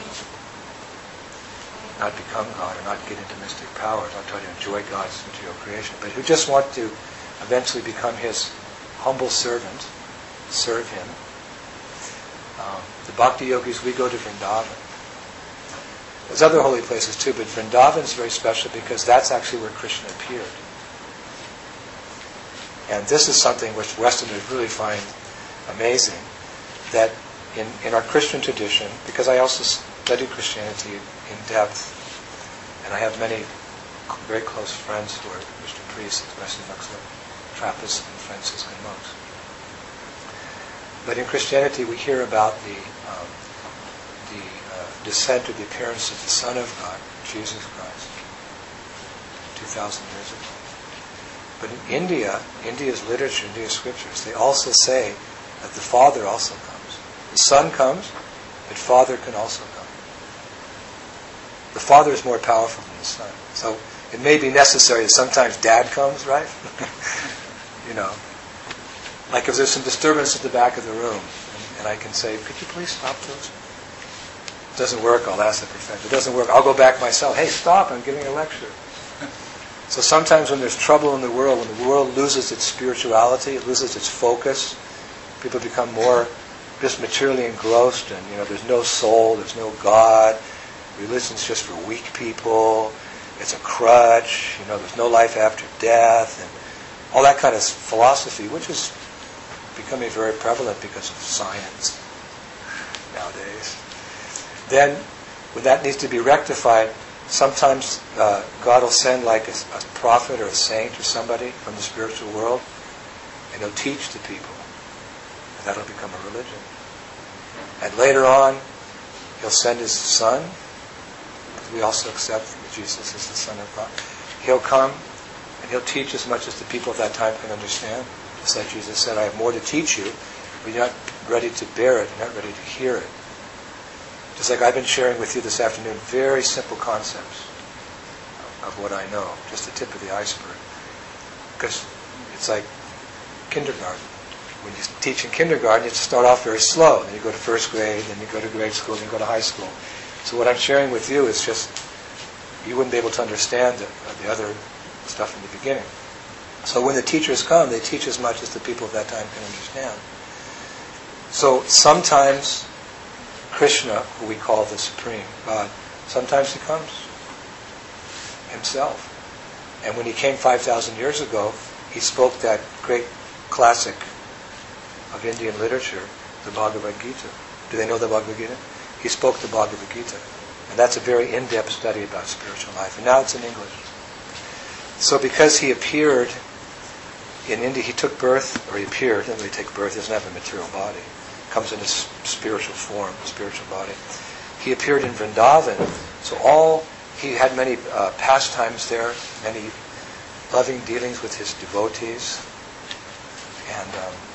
not become God or not get into mystic powers, not try to enjoy God's material creation, but who just want to eventually become His humble servant, serve Him. The bhakti yogis, we go to Vrindavan. There's other holy places too, but Vrindavan is very special because that's actually where Krishna appeared. And this is something which Westerners really find amazing, that in our Christian tradition, because I also studied Christianity in depth, and I have many very close friends who are Christian priests, Western Oxford, Trappists and Franciscan monks. But in Christianity, we hear about the descent or the appearance of the Son of God, Jesus Christ, 2,000 years ago. But in India, India's literature, India's scriptures, they also say that the Father also comes. The Son comes, but Father can also come. The Father is more powerful than the Son. So it may be necessary that sometimes Dad comes, right? Like if there's some disturbance at the back of the room, and I can say, could you please stop those? It doesn't work, I'll ask the professor. It doesn't work, I'll go back myself. Hey, stop, I'm giving a lecture. So sometimes when there's trouble in the world, when the world loses its spirituality, it loses its focus, people become more just materially engrossed, and there's no soul, there's no God, religion's just for weak people, it's a crutch, there's no life after death, and all that kind of philosophy, which is becoming very prevalent because of science nowadays. Then, when that needs to be rectified, sometimes God will send like a prophet or a saint or somebody from the spiritual world, and he'll teach the people. And that'll become a religion. And later on, he'll send his Son, because we also accept that Jesus is the Son of God. He'll come, and he'll teach as much as the people of that time can understand. Just like Jesus said, I have more to teach you, but you're not ready to bear it, you're not ready to hear it. Just like I've been sharing with you this afternoon, very simple concepts of what I know, just the tip of the iceberg. Because it's like kindergarten. When you teach in kindergarten, you start off very slow. Then you go to first grade, then you go to grade school, then you go to high school. So what I'm sharing with you is just, you wouldn't be able to understand the other stuff in the beginning. So when the teachers come, they teach as much as the people of that time can understand. So sometimes Krishna, who we call the Supreme God, sometimes he comes himself. And when he came 5,000 years ago, he spoke that great classic of Indian literature, the Bhagavad Gita. Do they know the Bhagavad Gita? He spoke the Bhagavad Gita. And that's a very in-depth study about spiritual life. And now it's in English. So because he appeared in India, he took birth, or he appeared, he doesn't really take birth, he doesn't have a material body. Comes in a spiritual form, spiritual body. He appeared in Vrindavan, so he had many pastimes there, many loving dealings with his devotees, and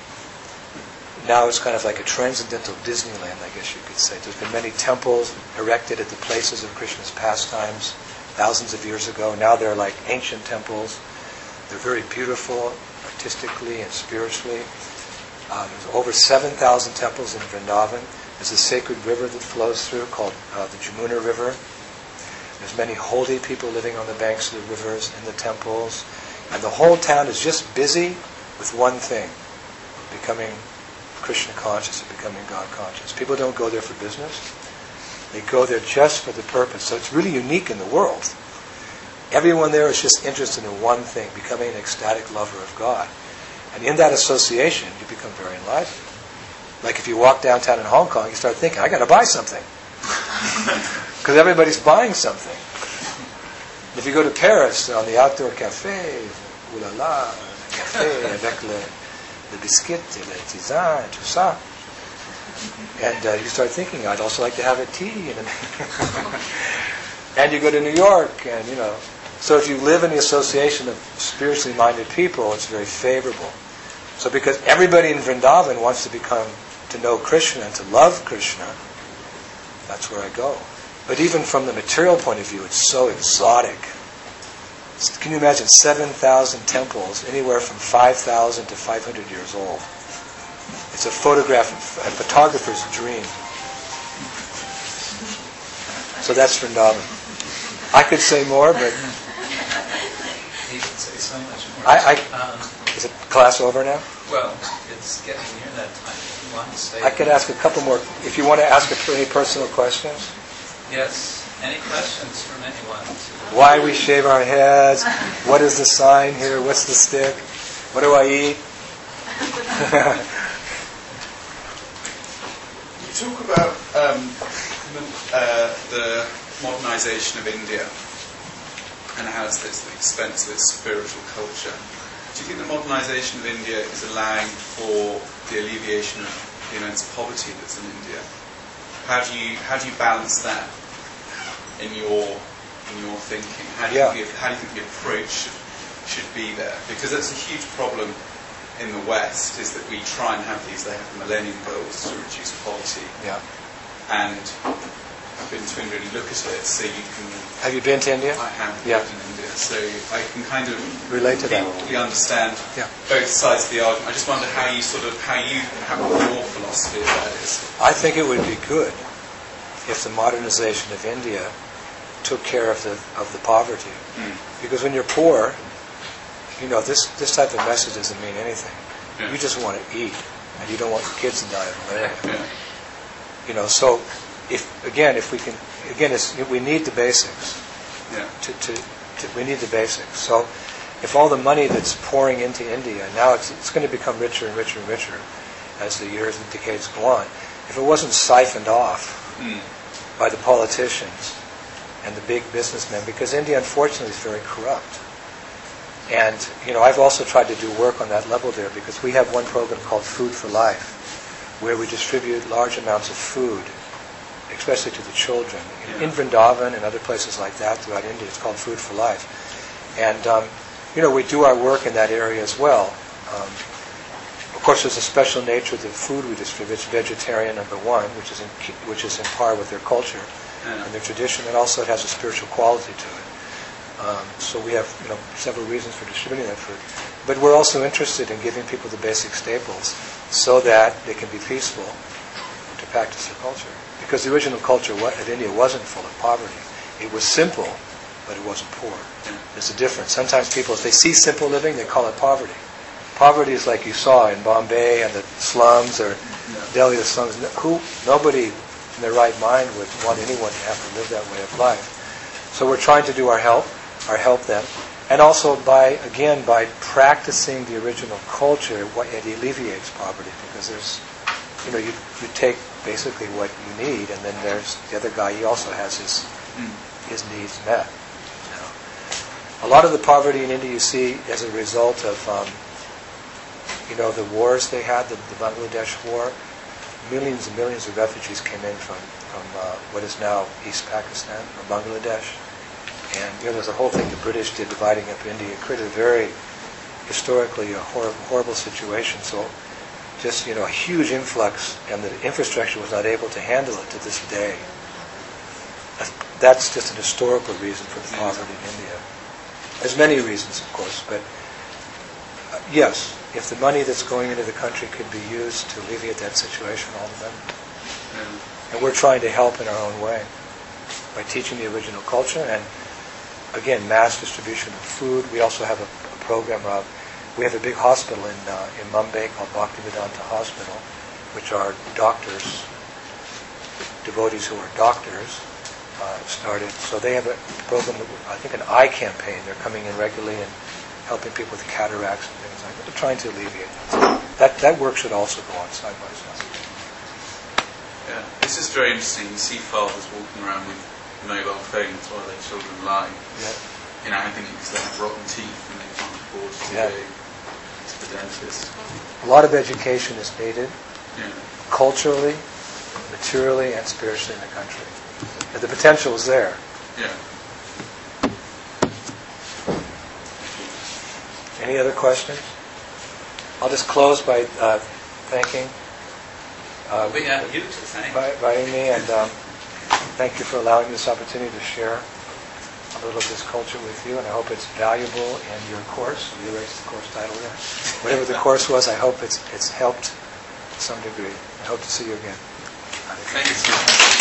now it's kind of like a transcendental Disneyland, I guess you could say. There's been many temples erected at the places of Krishna's pastimes thousands of years ago. Now they're like ancient temples. They're very beautiful, artistically and spiritually. There's over 7,000 temples in Vrindavan. There's a sacred river that flows through called the Jamuna River. There's many holy people living on the banks of the rivers in the temples. And the whole town is just busy with one thing, becoming Krishna conscious and becoming God conscious. People don't go there for business. They go there just for the purpose. So it's really unique in the world. Everyone there is just interested in one thing, becoming an ecstatic lover of God. And in that association, you become very enlightened. Like if you walk downtown in Hong Kong, you start thinking, I got to buy something. Because everybody's buying something. If you go to Paris, on the outdoor café, ooh la la, le café avec le biscuit, le tisane, tout ça. And you start thinking, I'd also like to have a tea. And you go to New York, and So if you live in the association of spiritually minded people, it's very favorable. So because everybody in Vrindavan wants to know Krishna and to love Krishna, that's where I go. But even from the material point of view, it's so exotic. Can you imagine 7,000 temples, anywhere from 5,000 to 500 years old? It's a photographer's dream. So that's Vrindavan. I could say more, but he could say so much more. Is it class over now? Well, it's getting near that time. If you want to stay. I could ask a couple more. If you want to ask any personal questions. Yes. Any questions from anyone? Why we shave our heads? What is the sign here? What's the stick? What do I eat? You talk about the modernization of India and how it's at the expense of its spiritual culture. Do you think the modernization of India is allowing for the alleviation of the immense poverty that's in India? How do you balance that in your thinking? How do you think the approach should be there? Because that's a huge problem in the West, is that we try and have the Millennium Goals to reduce poverty. Yeah. And I've been to India and look at it, so you can... Have you been to India? I have Yeah. lived in India, so I can kind of Relate to that. deeply understand Yeah. both sides of the argument. I just wonder how your philosophy of that is. I think it would be good if the modernization of India took care of the poverty. Because when you're poor, this type of message doesn't mean anything. Yeah. You just want to eat, and you don't want your kids to die of malaria. Yeah. So we need the basics. Yeah. We need the basics. So if all the money that's pouring into India, now it's going to become richer and richer and richer as the years and decades go on. If it wasn't siphoned off by the politicians and the big businessmen, because India unfortunately is very corrupt. And, I've also tried to do work on that level there, because we have one program called Food for Life, where we distribute large amounts of food, especially to the children. In Vrindavan and other places like that throughout India, it's called Food for Life. And, we do our work in that area as well. Of course, there's a special nature to the food we distribute. It's vegetarian, number one, which is in par with their culture and their tradition, and also it has a spiritual quality to it. So we have several reasons for distributing that food. But we're also interested in giving people the basic staples so that they can be peaceful to practice their culture. Because the original culture of India wasn't full of poverty. It was simple, but it wasn't poor. There's a difference. Sometimes people, if they see simple living, they call it poverty. Poverty is like you saw in Bombay and the slums, or Delhi, the slums. Nobody in their right mind would want anyone to have to live that way of life. So we're trying to do our help them, and also by practicing the original culture, it alleviates poverty, because there's, you take basically what you need, and then there's the other guy. He also has his needs met. A lot of the poverty in India you see as a result of the wars they had, the Bangladesh war. Millions and millions of refugees came in from what is now East Pakistan or Bangladesh. And there's a whole thing the British did dividing up India. It created a very, historically, a horrible situation. So just, a huge influx, and the infrastructure was not able to handle it to this day. That's just an historical reason for the poverty in India. There's many reasons, of course, but yes, if the money that's going into the country could be used to alleviate that situation, all the better. And we're trying to help in our own way by teaching the original culture and, again, mass distribution of food. We also have a program of, we have a big hospital in Mumbai called Bhaktivedanta Hospital, which are doctors, devotees who are doctors, started. So they have a program, I think an eye campaign. They're coming in regularly and helping people with cataracts and things like that. They're trying to alleviate that. That work should also go on side by side. Yeah, it's just very interesting. You see fathers walking around with mobile phones while their children lie. Yeah. I think because they have rotten teeth and they can't afford to go to the dentist. A lot of education is needed, culturally, materially, and spiritually in the country. And the potential is there. Yeah. Any other questions? I'll just close by thanking. We have you to thank. By inviting me, and thank you for allowing me this opportunity to share a little of this culture with you, and I hope it's valuable in your course. You erased the course title there. Whatever the course was, I hope it's helped to some degree. I hope to see you again. Thank you so much.